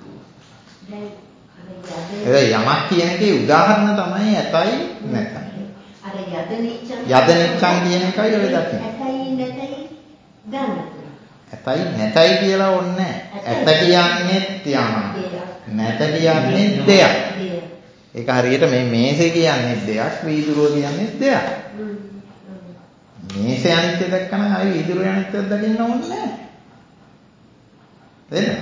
ඒ යමක් කියන එකේ උදාහරණ තමයි ඇතයි නැතයි. අර යදනිච්ඡන් යදනිච්ඡන් කියන එකයි ඔය දකින්නේ. ඇතයි නැතයි ගන්න. ඇතයි නැතයි කියලා ඕනේ නැහැ. ඇත කියන්නේ යමක්. නැත කියන්නේ දෙයක්. ඒක හරියට මේ මේසේ කියන්නේ දෙයක්, වීදුරුව කියන්නේ දෙයක්. මේසේ අනිත්‍ය දැක්කම ආයි වීදුරුවේ අනිත්‍ය දකින්න ඕනේ නැහැ. එතන.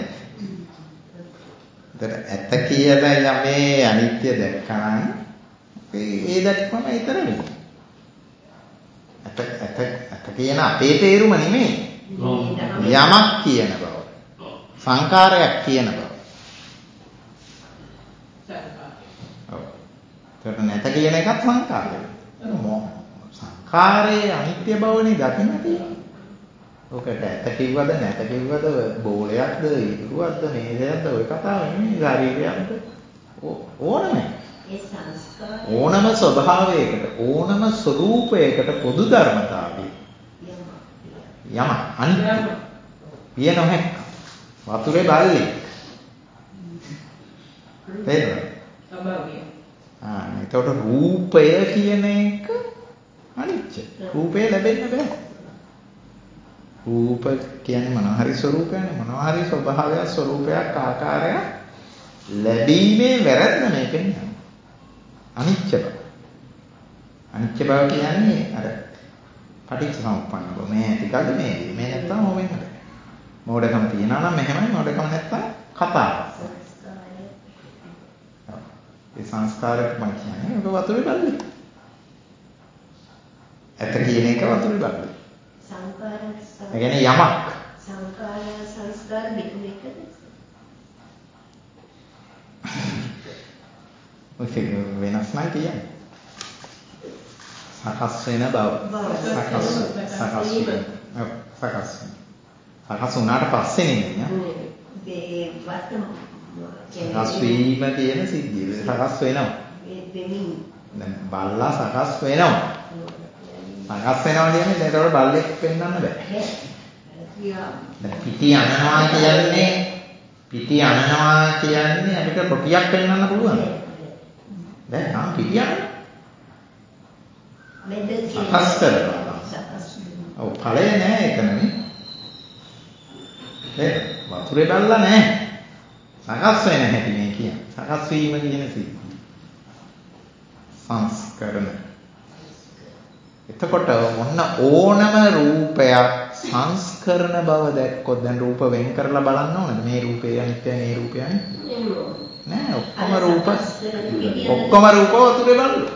ඒතර ඇත කියලා යමේ අනිත්‍ය දැක්කම ඒ දැක්කම ඊතර වෙනවා. ඇත ඇත ඇත කියන අපේ තේරුම නෙමෙයි. යමක් කියන බව. සංකාරයක් කියන බව. ඒක නැත කියන එකත් සංකාරය. සංකාරයේ අනිත්‍ය බවනේ දකින්න තියෙන්නේ. ඔකට ඇත කිව්වද නැත කිව්වද බෝලයක්ද ඉදුරුවක්ද මේසයක්ද ඔය කතාව නෙමෙයි ශරීරයක්ද ඕනම ඒ සංස්කාර ඕනම ස්වභාවයකට ඕනම ස්වરૂපයකට පොදු ධර්මතාවය යම අනිත්‍ය පිය නොහැක්ක වතුරේ බල්ලේ තේරෙනවද? ස්වභාවය. ආ එතකොට රූපය කියන එක අනිත්‍ය. රූපය ලැබෙන්න බෑ. රූප කියන්නේ මොනවා හරි ස්වરૂපයනේ මොනවා හරි ස්වභාවයක් ස්වરૂපයක් ආකාරයක් ලැබීමේ වැරද්ද මේකෙන් අනිත්‍ය බව. අනිත්‍ය බව කියන්නේ අර පටිච්චසමුප්පන්න බව. මේ ඇතිකල්ද මේ මේ නැත්තම් ඕ වෙන්නේ නැහැ. මොඩකම තියනවා නම් මෙහෙමයි මොඩකම නැත්තම් කතාවක්. ඒ සංස්කාරයක් මම කියන්නේ ඔබ වතුරේ බල්ලේ. ඇත කියන එක වතුරේ බල්ලේ. සංකාර ඒ කියන්නේ යමක්. සංකාර සංස්කාර දෙකම එකද? ඔය වෙනස් නම් කියන්නේ. සකස් වෙන බව. සකස් සකස් වීම. ඔව් සකස්. සකස් වුණාට පස්සේ නෙමෙයි. මේ වත්තම සකස් වීම කියන සිද්ධිය. සකස් වෙනවා. මේ දෙමින් දැන් බල්ලා සකස් වෙනවා. සකස් වෙනවා කියන්නේ ඒකට බල්ලෙක් පෙන්වන්න බෑ. දැන් පිටි අනනවා කියන්නේ පිටි අනනවා කියන්නේ අපිට රොටියක් පෙන්වන්න පුළුවන්. දැන් නම් පිටි අනන. මෙද සකස් කරනවා. සකස් ඵලය නෑ එතනනේ. ඒ වතුරේ බැලලා නෑ. සකස් වෙන හැටි මේ කියන්නේ. සකස් වීම කියන සිද්ධිය. සංස්කරණ. එතකොට මොන ඕනම රූපයක් සංස්කරණ බව දැක්කොත් දැන් රූප වෙන් කරලා බලන්න ඕනද? මේ රූපේ අනිත්‍යයි මේ රූපේ අනිත්‍යයි. නෑ ඔක්කොම රූප ඔක්කොම රූප වතුරේ බලන්න.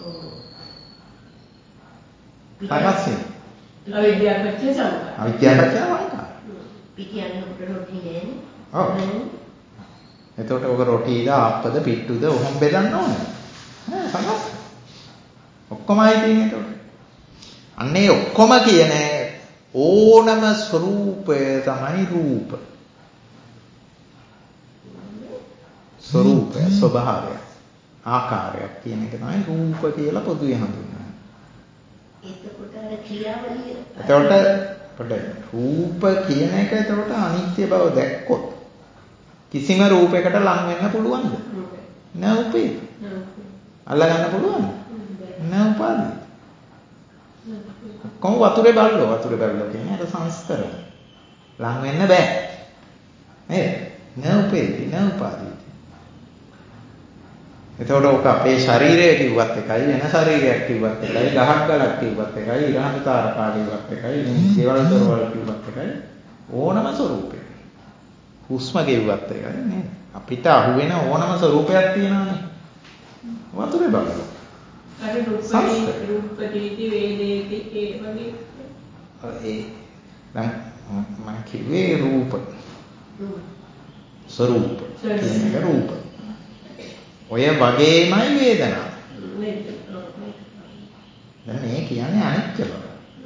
සකස් වෙන. අවිද්‍යාව පත්‍ය සංඛාර. අවිද්‍යාව පත්‍ය සංඛාර. පිටියන්න උඩ රොටි නෑනේ. ඔව්. එතකොට ඔක රොටිද ආප්පද පිට්ටුද ඔහොම බෙදන්න ඕනේ. නෑ සකස්. ඔක්කොමයි තියෙන්නේ එතකොට. අන්නේ ඔක්කොම කියන ඕනම ස්වરૂපය තමයි රූප. ස්වરૂපය ස්වභාවය ආකාරයක් කියන එක තමයි රූප කියලා පොදුවේ හඳුන්වන්නේ. එතකොට අර ක්‍රියාවලිය එතකොට පොඩ්ඩක් රූප කියන එක එතකොට අනිත්‍ය බව දැක්කොත් කිසිම රූපයකට ලං වෙන්න පුළුවන්ද? නෑ උපේ. අල්ලා ගන්න පුළුවන්ද? නෑ උපාදී. කොහොම වතුරේ බල්ලෝ වතුරේ බල්ලෝ කියන්නේ අර සංස්කරණ. ලං වෙන්න බෑ. නේද? නෑ උපේ නෑ උපාදී. එතකොට ඔක අපේ ශරීරය කිව්වත් එකයි වෙන ශරීරයක් කිව්වත් එකයි ගහක් ගලක් කිව්වත් එකයි ඉරහඳ තාරකා කිව්වත් එකයි දේවල් දොරවල් කිව්වත් එකයි ඕනම ස්වરૂපයක්. හුස්ම කිව්වත් එකයි නේද? අපිට අහුවෙන ඕනම ස්වરૂපයක් තියෙනවානේ. වතුරේ බලන්න. අර රූපේ රූපකීති වේදේති ඒ වගේ ඒ දැන් මම කිව්වේ රූප. ස්වરૂප. කියන්නේ රූප. ඔය වගේමයි වේදනාව. දැන් මේ කියන්නේ අනිත්‍ය බව.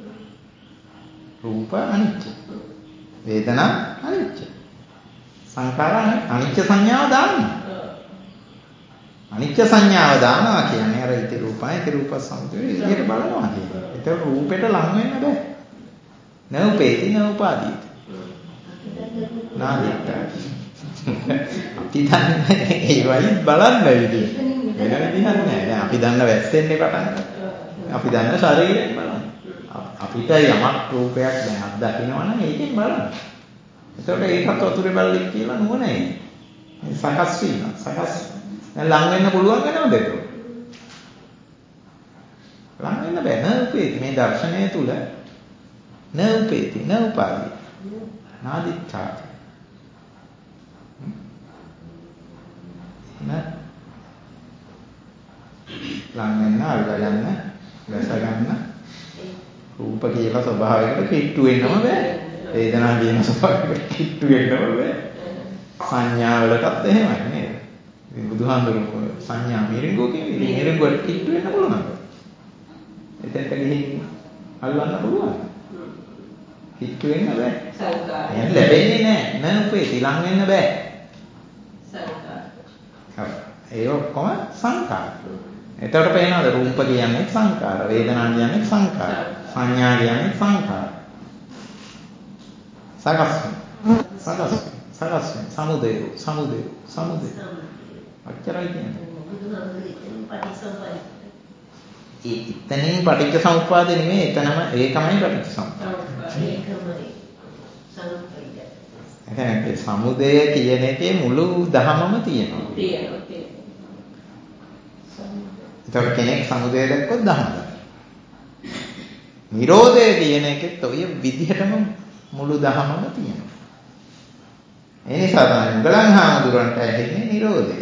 රූප අනිත්‍ය. වේදනා අනිත්‍ය. සංඛාර අනිත්‍ය සංඥාව දානවා. අනිත්‍ය සංඥාව දානවා කියන්නේ අර ඉති රූපයි ඉති රූප සමුදය විදියට බලනවා කියන්නේ. ඒක රූපෙට ලං වෙන්න බෑ. නෝපේති නෝපාදීති. නාදිත්තා. අපි දන්නේ ඒ වයින් බලන්න විදිය. වෙන විදිහක් නෑ. දැන් අපි දන්න වැස්සෙන්නේ පටන් ගන්න. අපි දන්න ශරීරයෙන් බලන්න. අපිට යමක් රූපයක් දැන් අත් දකින්නවනම් ඒකෙන් බලන්න. එතකොට ඒකත් වතුරේ බල්ලෙක් කියලා නුවණයි. සකස් වීම. සකස් දැන් ලං වෙන්න පුළුවන් වෙනවද ඒක? ලං වෙන්න බෑ. නූපේති මේ දර්ශනය තුල නූපේති නූපාදී. නාදිච්ඡා නෑ ලං වෙන්න අල්ල ගන්න දැස ගන්න රූප කියලා ස්වභාවයකට කිට්ටු වෙන්නම බෑ වේදනා කියන ස්වභාවයකට කිට්ටු වෙන්නම බෑ සංඥාවලටත් එහෙමයි නේද ඉතින් බුදුහාමුදුරුවෝ සංඥා මිරිඟුව කියන්නේ මිරිඟුවට කිට්ටු වෙන්න පුළුවන් එතෙන්ට ගිහින් අල්ලන්න පුළුවන් කිට්ටු වෙන්න බෑ සංකාර එහෙනම් ලැබෙන්නේ නෑ නෑ ලං වෙන්න බෑ ඒ ඔක්කොම සංකාර. එතකොට පේනවද රූප කියන්නේ සංකාර, වේදනා කියන්නේ සංකාර, සංඥා කියන්නේ සංකාර. සකස් සකස් සකස් සමුදය සමුදය සමුදය. අච්චරයි කියන්නේ. ඒ ඉතනින් පටිච්ච සමුප්පාද නෙමෙයි එතනම ඒකමයි පටිච්ච සමුප්පාද. ඒකමයි සමුප්පාද. එහෙනම් සමුදය කියන එකේ මුළු දහමම තියෙනවා. තියෙනවා තියෙනවා. ඒතකොට කෙනෙක් සමුදය දැක්කොත් දහම. නිරෝධය කියන එකෙත් ඔය විදිහටම මුළු දහමම තියෙනවා. ඒ නිසා තමයි මුගලන් හාමුදුරන්ට ඇහෙන්නේ නිරෝධය.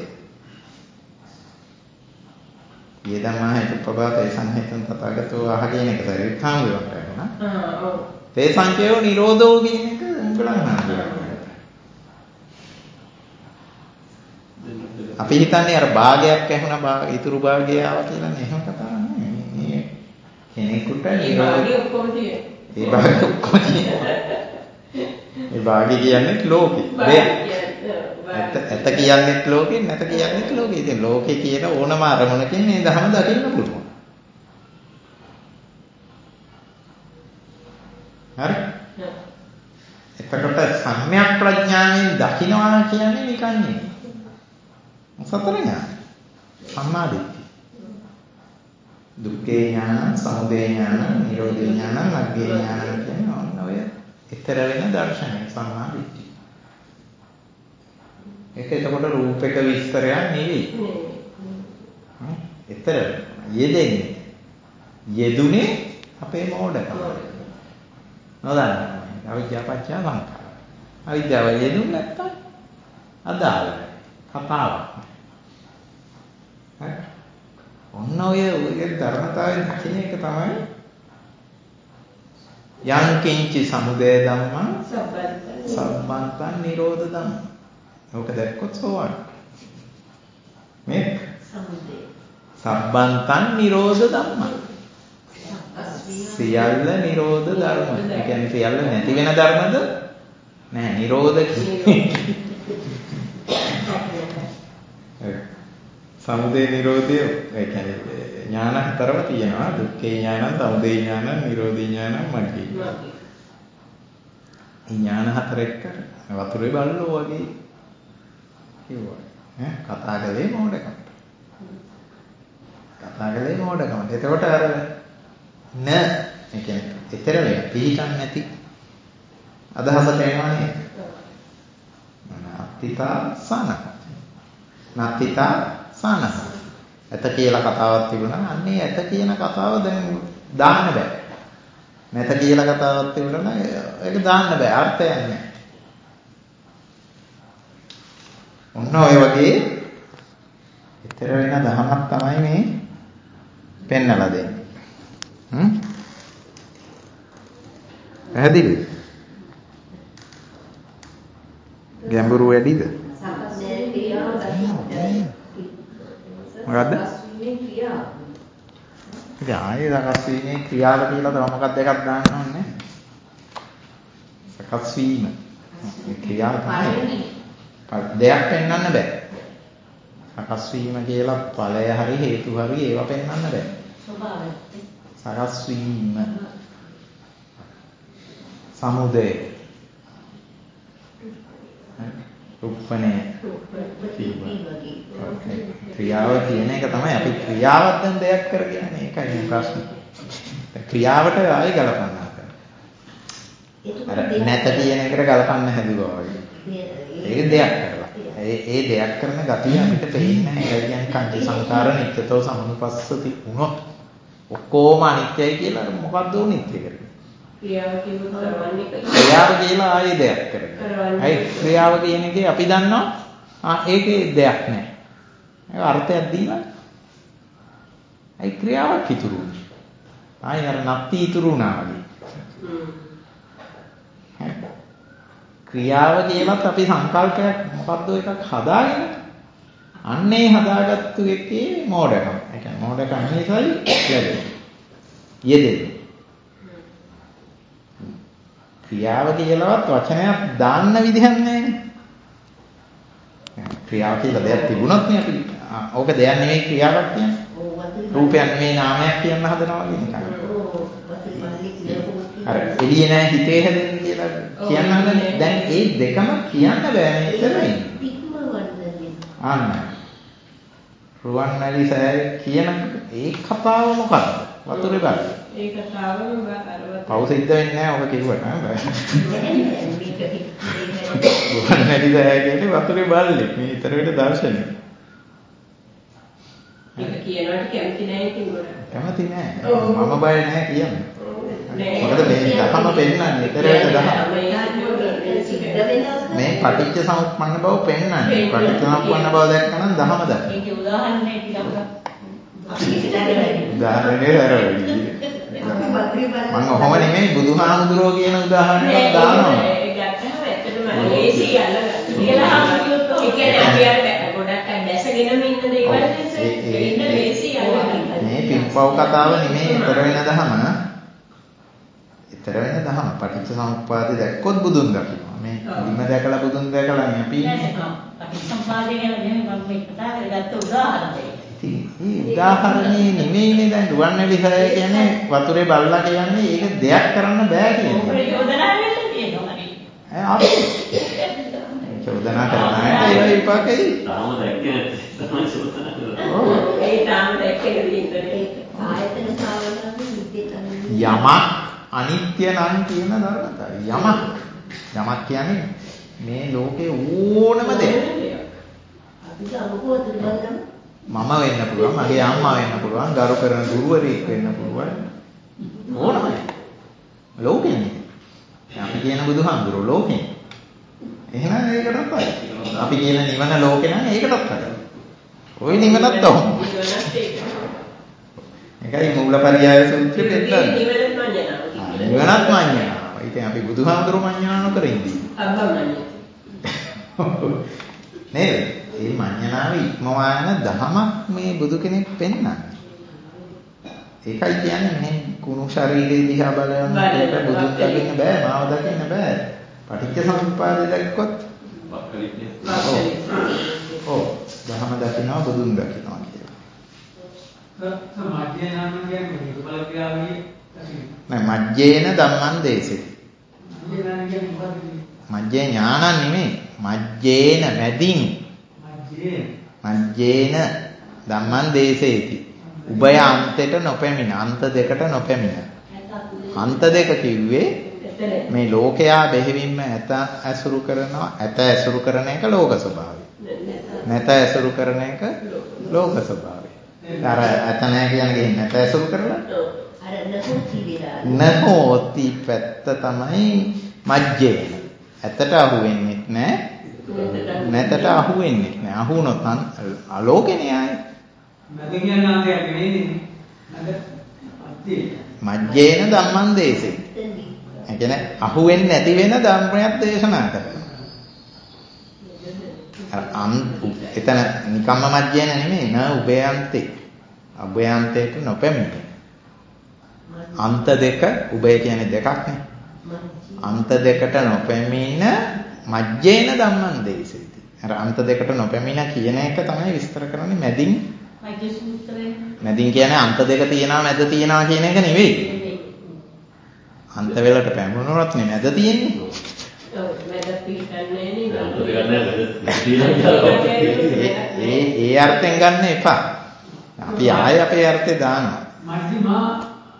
ඊදමහේ උපපාතේ සංහිතන් තථාගතෝ අහගෙන එක සරියුත් හාමුදුරන්ට ඇහුණා. ආ ඔව්. තේ සංකේයෝ නිරෝධෝ කියන එක මුගලන් හාමුදුරන්ට. අපි හිතන්නේ අර භාගයක් ඇහුණා භාග ඉතුරු භාගය ආවා කියලා නේ එහෙම කතාවක් නෙමෙයි. මේ කෙනෙකුට නිරෝධය ඔක්කොම තියෙනවා. ඒ භාගය ඔක්කොම තියෙනවා. ඒ භාගය කියන්නේ ලෝකේ. ඇත්ත ඇත්ත කියන්නේ ලෝකේ නැත කියන්නේ ලෝකේ. ඉතින් ලෝකේ කියන ඕනම අරමුණකින් මේ ධර්ම දකින්න පුළුවන්. හරි? එතකොට සම්‍යක් ප්‍රඥාවෙන් දකින්නවා කියන්නේ නිකන් නෙමෙයි. සතර ඥාන සම්මා දිට්ඨි දුක්ඛේ ඥාන සමුදය ඥාන නිරෝධ ඥාන අග්ගේ ඥාන කියන ඊතර වෙන දර්ශනය සම්මා දිට්ඨිය. ඒක එතකොට රූපක විස්තරයක් නෙවෙයි. ඊතර යෙදෙන්නේ. යෙදුනේ අපේ මෝඩකම. නෝදන්න. අවිද්‍යාව පත්‍ය සංඛාර. අවිද්‍යාව යෙදුන්නේ නැත්තම් අදාළ කතාවක්. හරි. ඔන්න ඔය ඔය ධර්මතාවයෙන් දකින්න එක තමයි යං කිංචි සමුදය ධම්මං සම්බන්තං නිරෝධ ධම්මං. ඕක දැක්කොත් සෝවාන්. මේ සමුදය සම්බන්තං නිරෝධ ධම්මං. සියල්ල නිරෝධ ධර්ම. ඒ කියන්නේ සියල්ල නැති වෙන ධර්මද? නෑ නිරෝධ සමුදය නිරෝධය ඒ කියන්නේ ඥාන හතරම තියෙනවා. දුක්ඛේ ඥානං, සමුදය ඥානං, නිරෝධී ඥානං, මග්ගේ ඥානං. මේ ඥාන හතර එක්ක වතුරේ බල්ලෝ වගේ කිව්වා. ඈ කතා කළේ මොඩකමට. කතා කළේ මොඩකමට. එතකොට අර න ඒ කියන්නේ ඊතර වෙන පිළිගන්න නැති අදහසට එනවනේ. අත්තිතා සන. නත්තිතා සන. ඇත කියලා කතාවක් තිබුණා. අන්නේ ඇත කියන කතාව දැන් දාන්න බෑ. නැත කියලා කතාවක් තිබුණා නම් ඒක දාන්න බෑ. අර්ථයක් නැහැ. ඔන්න ඔය වගේ ඊතර වෙන දහමක් තමයි මේ පෙන්නලා දෙන්නේ. හ්ම් පැහැදිලිද? ගැඹුරු වැඩිද? මොකද්ද? ඉතින් ආයේ සකස් වීමේ ක්‍රියාව කියලා තව මොකක්ද එකක් දාන්න ඕනේ. සකස් වීම. මේ ක්‍රියාව තමයි. දෙයක් පෙන්වන්න බෑ. සකස් වීම කියලා ඵලය හරි හේතු හරි ඒවා පෙන්වන්න බෑ. ස්වභාවය. සකස් වීම. සමුදය. උප්පනේ. ක්‍රියාව කියන එක තමයි අපි ක්‍රියාවක් දැන් දෙයක් කරගෙන මේකයි මේ ප්‍රශ්නේ. ක්‍රියාවට ආයෙ ගලපන්න හදනවා. අර නැත කියන එකට ගලපන්න හැදුවා වගේ. ඒක දෙයක් කරලා. ඒ ඒ දෙයක් කරන ගතිය අපිට පේන්නේ නැහැ. ඒ කියන්නේ කංච සංකාර නිත්‍යතෝ සමනුපස්සති වුණොත් ඔක්කොම අනිත්‍යයි කියලා මොකද්ද උනිත්‍ය කරන්නේ? ක්‍රියාව ක්‍රියාව කියලා ආයේ දෙයක් කරගන්න. අයි ක්‍රියාව කියන එකේ අපි දන්නවා ආ ඒකේ දෙයක් නැහැ. ඒක අර්ථයක් දීලා. අයි ක්‍රියාවක් ඉතුරු වුණා. ආයි අර නැති ඉතුරු වුණා වගේ. ක්‍රියාව කියලත් අපි සංකල්පයක් මොකද්ද එකක් හදාගෙන අන්නේ හදාගත්තු එකේ මෝඩකම. ඒ කියන්නේ මෝඩකම නිසායි ලැබෙන්නේ. යෙදෙන්නේ. ක්‍රියාව කියලාවත් වචනයක් දාන්න විදිහක් නැහැ. ක්‍රියාව කියලා දෙයක් තිබුණොත් නේ අපි ඕක දෙයක් නෙවෙයි ක්‍රියාවක් කියන්නේ. රූපයක් නෙවෙයි නාමයක් කියන්න හදනවා වගේ නිකන්. අර එළියේ නැහැ හිතේ හැදෙන්නේ කියලා කියන්න හදන්නේ. දැන් ඒ දෙකම කියන්න බෑනේ ඉතරයි. අන්න. රුවන්වැලි සෑය කියන ඒ කතාව මොකද්ද? වතුරේ බල. ඒ කතාවම අරවත් පව් සිද්ධ වෙන්නේ නැහැ ඔබ කිව්වට නේද? රුවන්වැලි සෑය කියන්නේ වතුරේ බල්ලෙක්. මේ ඊතර වෙන දර්ශනය. ඒක කියනවට කැමති නැහැ කිව්වොත්. කැමති නැහැ. මම බය නැහැ කියන්නේ. මොකද මේ දහම පෙන්නන්නේ ඊතර වෙන දහම. මේ පටිච්ච සමුප්පන්න බව පෙන්නන්නේ. පටිච්ච සමුප්පන්න බව දැක්කම දහම දකින්න. ඒකේ උදාහරණයක් ටිකක් උදාහරණේ හරවලි. මම ඔහොම නෙමෙයි බුදුහාමුදුරුවෝ කියන උදාහරණයක් දානවා. ඒක ගත්තම ඇත්තටම ලේසි අල්ලගන්න. කියලා හම්බුනොත් ඒ කියන්නේ අපි අර ගොඩක් අය දැසගෙනම ඉන්න දේවල් නිසා ඒක ලේසි අල්ලගන්න. මේ පිටපව් කතාව නෙමෙයි ඊතර වෙන දහම. ඊතර වෙන දහම පටිච්ච සමුප්පාදේ දැක්කොත් බුදුන් දකිනවා. මේ ඉන්න දැකලා බුදුන් දැකලා නේ අපි ඉන්නේ. පටිච්ච සමුප්පාදේ ගැන නෙමෙයි මම මේ කතා කරගත්ත උදාහරණයක්. මේ උදාහරණේ නෙමෙයිනේ දැන් රුවන්වැලි සෑය කියන්නේ වතුරේ බල්ලා කියන්නේ ඒක දෙයක් කරන්න බෑ කියන්නේ. ඒක යෝජනා වෙන්න තියෙනවා නේ. ඈ අපි චෝදනා කරනවා ඒක විපාකයි. තාම දැක්කේ තමයි චෝදනා කරන්නේ. ඔව්. ඒ තාම දැක්කේ නේද? ආයතන භාවනාවේ විදිහට යමක් අනිත්‍ය නම් කියන ධර්මතාවය. යමක් යමක් කියන්නේ මේ ලෝකේ ඕනම දෙයක්. අපිට අනුකූල තිබුණාම මම වෙන්න පුළුවන්, මගේ අම්මා වෙන්න පුළුවන්, ගරු කරන ගුරුවරයෙක් වෙන්න පුළුවන්. ඕනම ලෝකෙන්නේ. අපි කියන බුදුහාමුදුරුවෝ ලෝකෙ. එහෙනම් ඒකටත් හරි. අපි කියන නිවන ලෝකේ නම් ඒකටත් හරි. ওই නිවනත් තෝම. ඒකයි මූලපරියාය සූත්‍රෙ පෙන්නන්නේ. නිවනත් මඤ්ඤණාව. නිවනත් මඤ්ඤණාව. ඉතින් අපි බුදුහාමුදුරුවෝ මඤ්ඤණා නොකර ඉඳී. අබ්බා මඤ්ඤ. නේද? මේ මඤ්ඤණාව ඉක්මවාන දහමක් මේ බුදු කෙනෙක් පෙන්නන්නේ. ඒකයි කියන්නේ මේ කුණු ශරීරයේ දිහා බලන එක බුදුන් දකින්න බෑ, මාව දකින්න බෑ. පටිච්ච සමුප්පාදේ දැක්කොත් ඔව් දහම දකින්නවා බුදුන් දකින්නවා කියලා. සමාජයනාම කියන්නේ හේතුඵල ක්‍රියාවලිය නෑ මජ්ජේන ධම්මං දේසෙති. මජ්ජේන කියන්නේ මොකක්ද? මජ්ජේ ඥානං නෙමෙයි. මජ්ජේන මැදින්. මජ්ජේන මජ්ජේන ධම්මං දේසෙති. උභය අන්තයට නොපැමිණ අන්ත දෙකට නොපැමිණ. අන්ත දෙක කිව්වේ මේ ලෝකයා බෙහෙවින්ම ඇත ඇසුරු කරනවා. ඇත ඇසුරු කරන එක ලෝක ස්වභාවය. නැත ඇසුරු කරන එක ලෝක ස්වභාවය. අර ඇත නැහැ කියන ගේ නැත ඇසුරු කරලා අර නහෝති විලා නහෝති පැත්ත තමයි මජ්ජේන. ඇතට අහු වෙන්නේ නැහැ. නැතට අහු වෙන්නේ නැහැ. අහු වුණොත් අලෝකනේ ආයේ. නැද කියන ආන්තයක් නෙමෙයි. නැද අත්‍ය. මජ්ජේන ධම්මං දේසේ. ඒ කියන්නේ අහු වෙන්නේ නැති වෙන ධර්මයක් දේශනා කරනවා. අන් එතන නිකම්ම මජ්ජේන නෙමෙයි න උභයන්තේ. උභයන්තේට නොපැමිණි. අන්ත දෙක උභය කියන්නේ දෙකක් නේ. අන්ත දෙකට නොපැමිණ මජ්ජේන ධම්මං දේසෙති. අර අන්ත දෙකට නොපැමිණ කියන එක තමයි විස්තර කරන්නේ මැදින්. මජ්ජේ සූත්‍රය. මැදින් කියන්නේ අන්ත දෙක තියෙනවා මැද තියෙනවා කියන එක නෙවෙයි. අන්ත වලට පැමුණුනොත් නේ මැද තියෙන්නේ. ඔව් මැද පිටන්නේ නේ. අන්ත දෙක නැහැ. ඒ ඒ අර්ථයෙන් ගන්න එපා. අපි ආයෙ අපේ අර්ථය දානවා. මජ්ක්‍ධිමා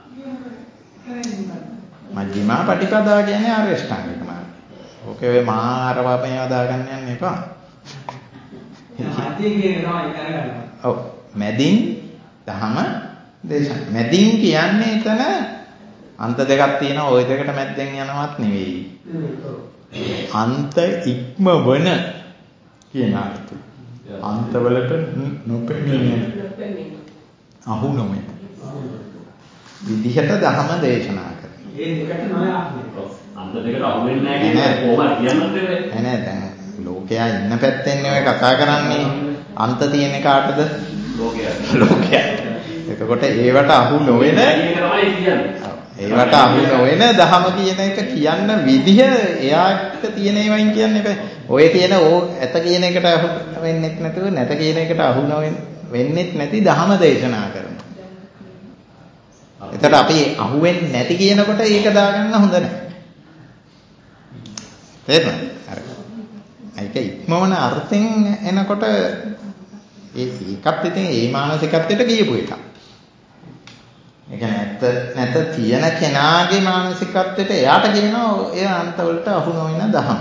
මජ්ක්‍ධිමා පටිපදා කියන්නේ ආර්ය අෂ්ටාංගික මාර්ගය. ඕකේ ඔය මහා ආරවපේ දාගන්න යන්න එපා. මධ්‍ය කියන තමයි කරගන්න. ඔව් මැදින් දහම දේශන. මැදින් කියන්නේ එතන අන්ත දෙකක් තියෙනවා. ওই දෙකට මැද්දෙන් යනවත් නෙවෙයි. අන්ත ඉක්මවන කියන අර්ථය. අන්තවලට නොපෙමිණෙන අහු නොමෙන විදිහට දහම දේශනා කරනවා. ඒ දෙකට නොයන්නේ. අන්ත දෙකට අහු වෙන්නේ නැහැ කියන කොහොමද කියන්නත් බැහැ. නෑ නෑ දැන් ලෝකයා ඉන්න පැත්තෙන් නෙවෙයි කතා කරන්නේ. අන්ත තියෙන කාටද? ලෝකයා. ලෝකයා. එතකොට ඒවට අහු නොවන තමයි කියන්නේ. ඒවට අහු නොවන දහම කියන එක කියන්න විදිහ එයාට තියෙන ඒවායින් කියන්නේ බෑ. ඔය කියන ඕ ඇත කියන එකට අහු වෙන්නෙත් නැතුව නැත කියන එකට අහු වෙන්නෙත් නැති දහම දේශනා කරනවා. එතකොට අපි අහු වෙන්නේ නැති කියනකොට ඒක දාගන්න හොඳ නැහැ. තේරුණාද? අර ඒක ඉක්මවන අර්ථෙන් එනකොට ඒ ඒකත් ඉතින් ඒ මානසිකත්වයට ගියපු එකක්. ඒ කියන්නේ ඇත්ත නැත තියෙන කෙනාගේ මානසිකත්වයට එයාට කියනවා ඒ අන්තවලට අහු නොවන දහම.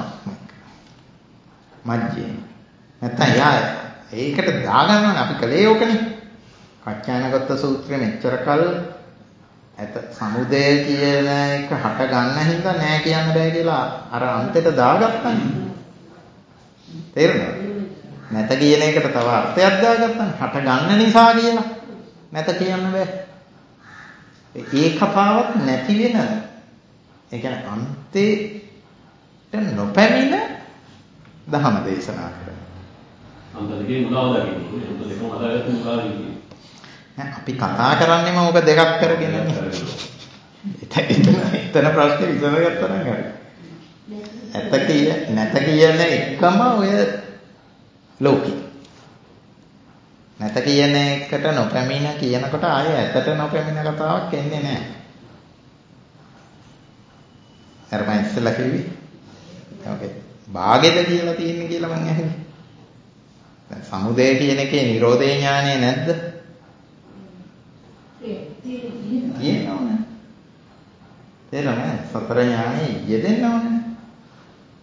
මජ්ජේ. නැත්නම් එයා ඒකට දාගන්නවනේ අපි කලේ ඕකනේ. කච්චායනගත සූත්‍රයේ මෙච්චර කල් ඇත සමුදය කියන එක හට ගන්න හින්දා නෑ කියන්න බෑ කියලා අර අන්තයට දාගත්තානේ. තේරුණාද? නැත කියන එකට තව අර්ථයක් දාගත්තානේ. හට ගන්න නිසා කියලා. නැත කියන්න බෑ. ඒ කතාවක් නැති වෙන ඒ කියන්නේ අන්තේට නොපැමිණ දහම දේශනා කරනවා. අන්ත දෙකේ මුලාව දකින්න. අන්ත දෙකම අදාළට මුලාව ඉන්නේ. අපි කතා කරන්නේම ඕක දෙකක් කරගෙනනේ. එතන එතන ප්‍රශ්නේ විසඳගත්තා නම් හරි. ඇත්ත කිය නැත කියන එකම ඔය ලෝකේ. නැත කියන එකට නොපැමිණ කියනකොට ආයෙ ඇතට නොපැමිණ කතාවක් එන්නේ නැහැ. අර මම ඉස්සෙල්ලා කිව්වේ. ඕකේ. භාගෙද කියලා තියෙන්නේ කියලා මං අහන්නේ. දැන් සමුදය කියන එකේ නිරෝධේ ඥානය නැද්ද? තියෙනවනේ. තේරෙනවද? සතර ඥානෙ යෙදෙන්න ඕනේ.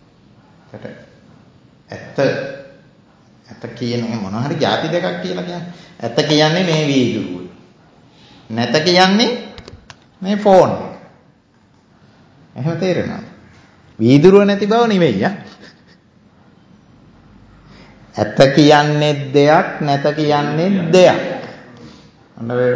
ඇත්ත ඇත්ත කියන්නේ මොනවා හරි ಜಾති දෙකක් කියලා කියන්නේ. ඇත්ත කියන්නේ මේ වීදුරුව. නැත කියන්නේ මේ ෆෝන් එක. එහෙම තේරෙනවද? වීදුරුව නැති බව නෙවෙයි ආ. ඇත්ත කියන්නේ දෙයක් නැත කියන්නේ දෙයක්. අන්න ඔය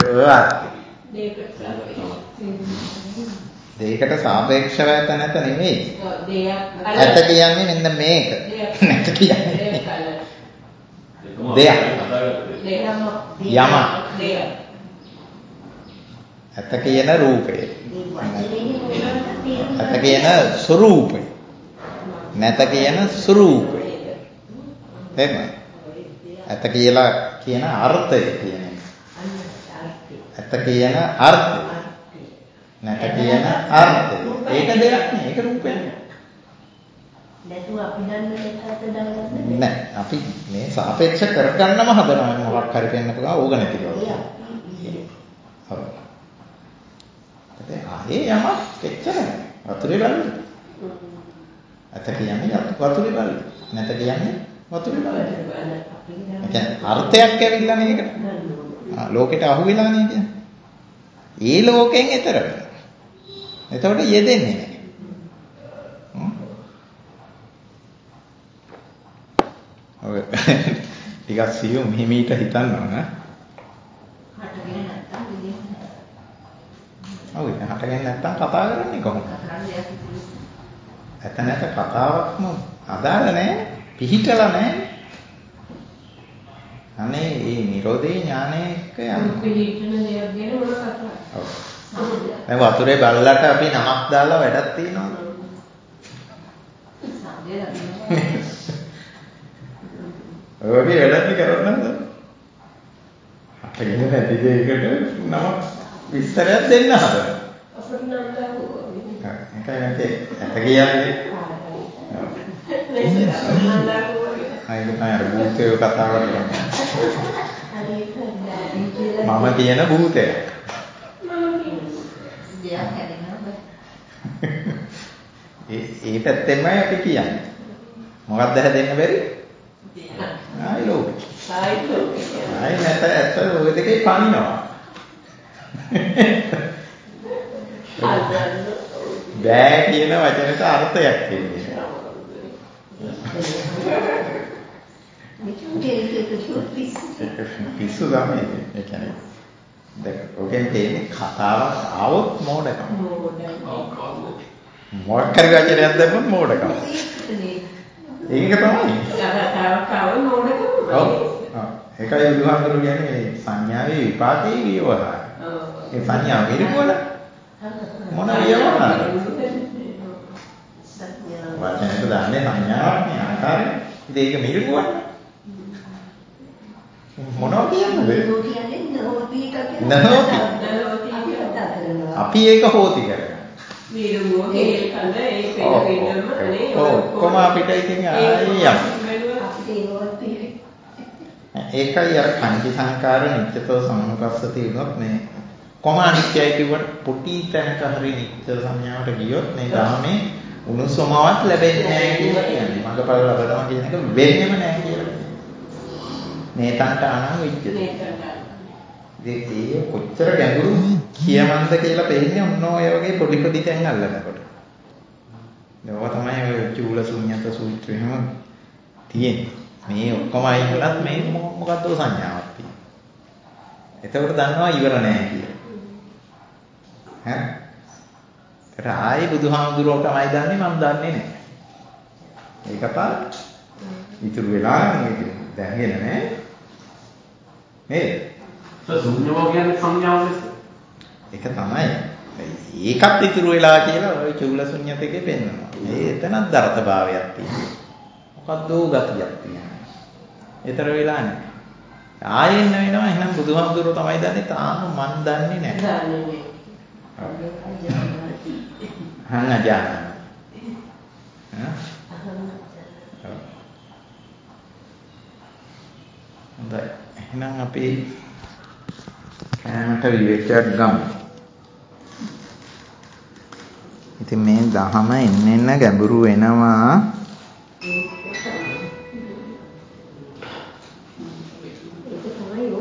දෙයකට සාපේක්ෂව ඇත නැත නෙවෙයි. ඇත කියන්නේ මෙන්න මේක. නැත කියන්නේ දෙයක්. යම. ඇත කියන රූපය. ඇත කියන ස්වરૂපය. නැත කියන ස්වરૂපය. එහෙමයි. ඇත කියලා කියන අර්ථය කියන එක. ඇත කියන අර්ථය. නැත කියන අර්ථය. ඒක දෙයක් නේ. ඒක රූපයක්. නැතුව අපි දන්නේ නැතත් දාගන්න නෑ. අපි මේ සාපේක්ෂ කරගන්නම හදනවා මොකක් හරි පෙන්නපු ගා ඕක නැති බව. ඔව්. ඒ යමක් එච්චරයි. වතුරේ බලන්න. ඇත කියන්නේ වතුරේ බලන්න. නැත කියන්නේ වතුරේ බලන්න. ඒ කියන්නේ අර්ථයක් ඇවිල්ලා මේකට. ආ ලෝකෙට අහු වෙලා නේ කියන්නේ. ඒ ලෝකෙන් එතර වෙනවා. එතකොට යෙදෙන්නේ නැහැ. ඔය ටිකක් සියුම් හිමීට හිතන්න ඕන. හටගෙන නැත්තම් විදිහට. ඔව් හටගෙන නැත්තම් කතා කරන්නේ කොහොමද? ඇත නැත කතාවක්ම අදාළ නැහැ. පිහිටලා නැහැ. අනේ මේ නිරෝධේ ඥානයක යන්නේ. පිළිහිටන දෙයක් ගැන මොන කතාවක්ද? ඔව්. දැන් වතුරේ බල්ලට අපි නමක් දාලා වැඩක් තියනවද? ඔයගේ වැඩක් කරන්නේ නැද්ද? අපිට නැති දෙයකට නමක් විස්තරයක් දෙන්න හදනවා. අපිට නම් දාපුවා. ඒකයි නැති ඇත කියන්නේ. අයියෝ අර භූතය කතා කරනවා. මම කියන භූතය. ඒ ඒ පැත්තෙන්මයි අපි කියන්නේ. මොකක්ද හැදෙන්න බැරි? ආයි ලෝක. ආයි ලෝක. ආයි නැත ඇත්ත ඔය දෙකේ පනිනවා. බෑ කියන වචනට අර්ථයක් කියන්නේ. පිස්සු ගමනේ ඒ කියන්නේ දැන් ඔකෙන් තියෙන්නේ කතාවක් ආවොත් මෝඩකම. මොකක් හරි වචනයක් දැම්මොත් මෝඩකම. ඒක තමයි. කතාවක් ආවොත් මෝඩකම. ඔව්. ඒකයි බුදුහාමුදුරු කියන්නේ මේ සංඥාවේ විපාකයේ විවහාර. ඒ සංඥාව විරුවන මොන විවහාරද? වචනයක දාන්නේ සංඥාවක් නේ ආකාරය. ඉතින් ඒක මිරිකුවන. මොනවා කියන්නද? අපි ඒක හෝති කරගන්න. මිරිකුව කේල් කඳ ඒ පෙළ පිටම අනේ ඔක්කොම අපිට ඉතින් ආයෙ ඒකයි අර කංචි සංකාර නිත්‍යතෝ සම්මුපස්සති වුණොත් මේ කොම අනිත්‍යයි කියවට පුටි තැනක හරි නිත්‍ය සංඥාවට ගියොත් මේ ධර්මයේ උණුසුමවත් ලැබෙන්නේ නැහැ කියලා කියන්නේ. මඟපල ලබනවා කියන එක වෙන්නේම නැහැ කියලා. නේතන්ට අනං විච්ඡේද. ඒ කොච්චර ගැඹුරු කියමන්ද කියලා පෙන්නේ ඔන්න ඔය වගේ පොඩි පොඩි තැන් අල්ලනකොට. ඒවා තමයි ඔය චූල ශුන්‍යත සූත්‍රෙම තියෙන්නේ. මේ ඔක්කොම අයින් කළත් මේ මොකද්ද සංඥාවක් තියෙන්නේ. එතකොට දන්නවා ඉවර නැහැ කියලා. ඈ ඒත් ආයි බුදුහාමුදුරුවෝ තමයි දන්නේ මම දන්නේ නැහැ. ඒක තමයි ඉතුරු වෙලා නේද දැනගෙන නැහැ නේද? සුඤ්ඤව කියන්නේ සංඥාවක්ද? ඒක තමයි. ඒකත් ඉතුරු වෙලා කියලා ඔය චූල ශුන්‍යතකේ පෙන්නනවා. මේ එතනක් දරතභාවයක් තියෙනවා. මොකද්ද ගතියක් තියෙනවා. ඊතර වෙලා නැහැ. ආයෙන්න වෙනවා එහෙනම් බුදුහාමුදුරුවෝ තමයි දන්නේ තාම මන් දන්නේ නැහැ. දන්නේ හං අජාන. හොඳයි. එහෙනම් අපි කෑමට විවේචයක් ගමු. ඉතින් මේ දහම එන්න එන්න ගැඹුරු වෙනවා.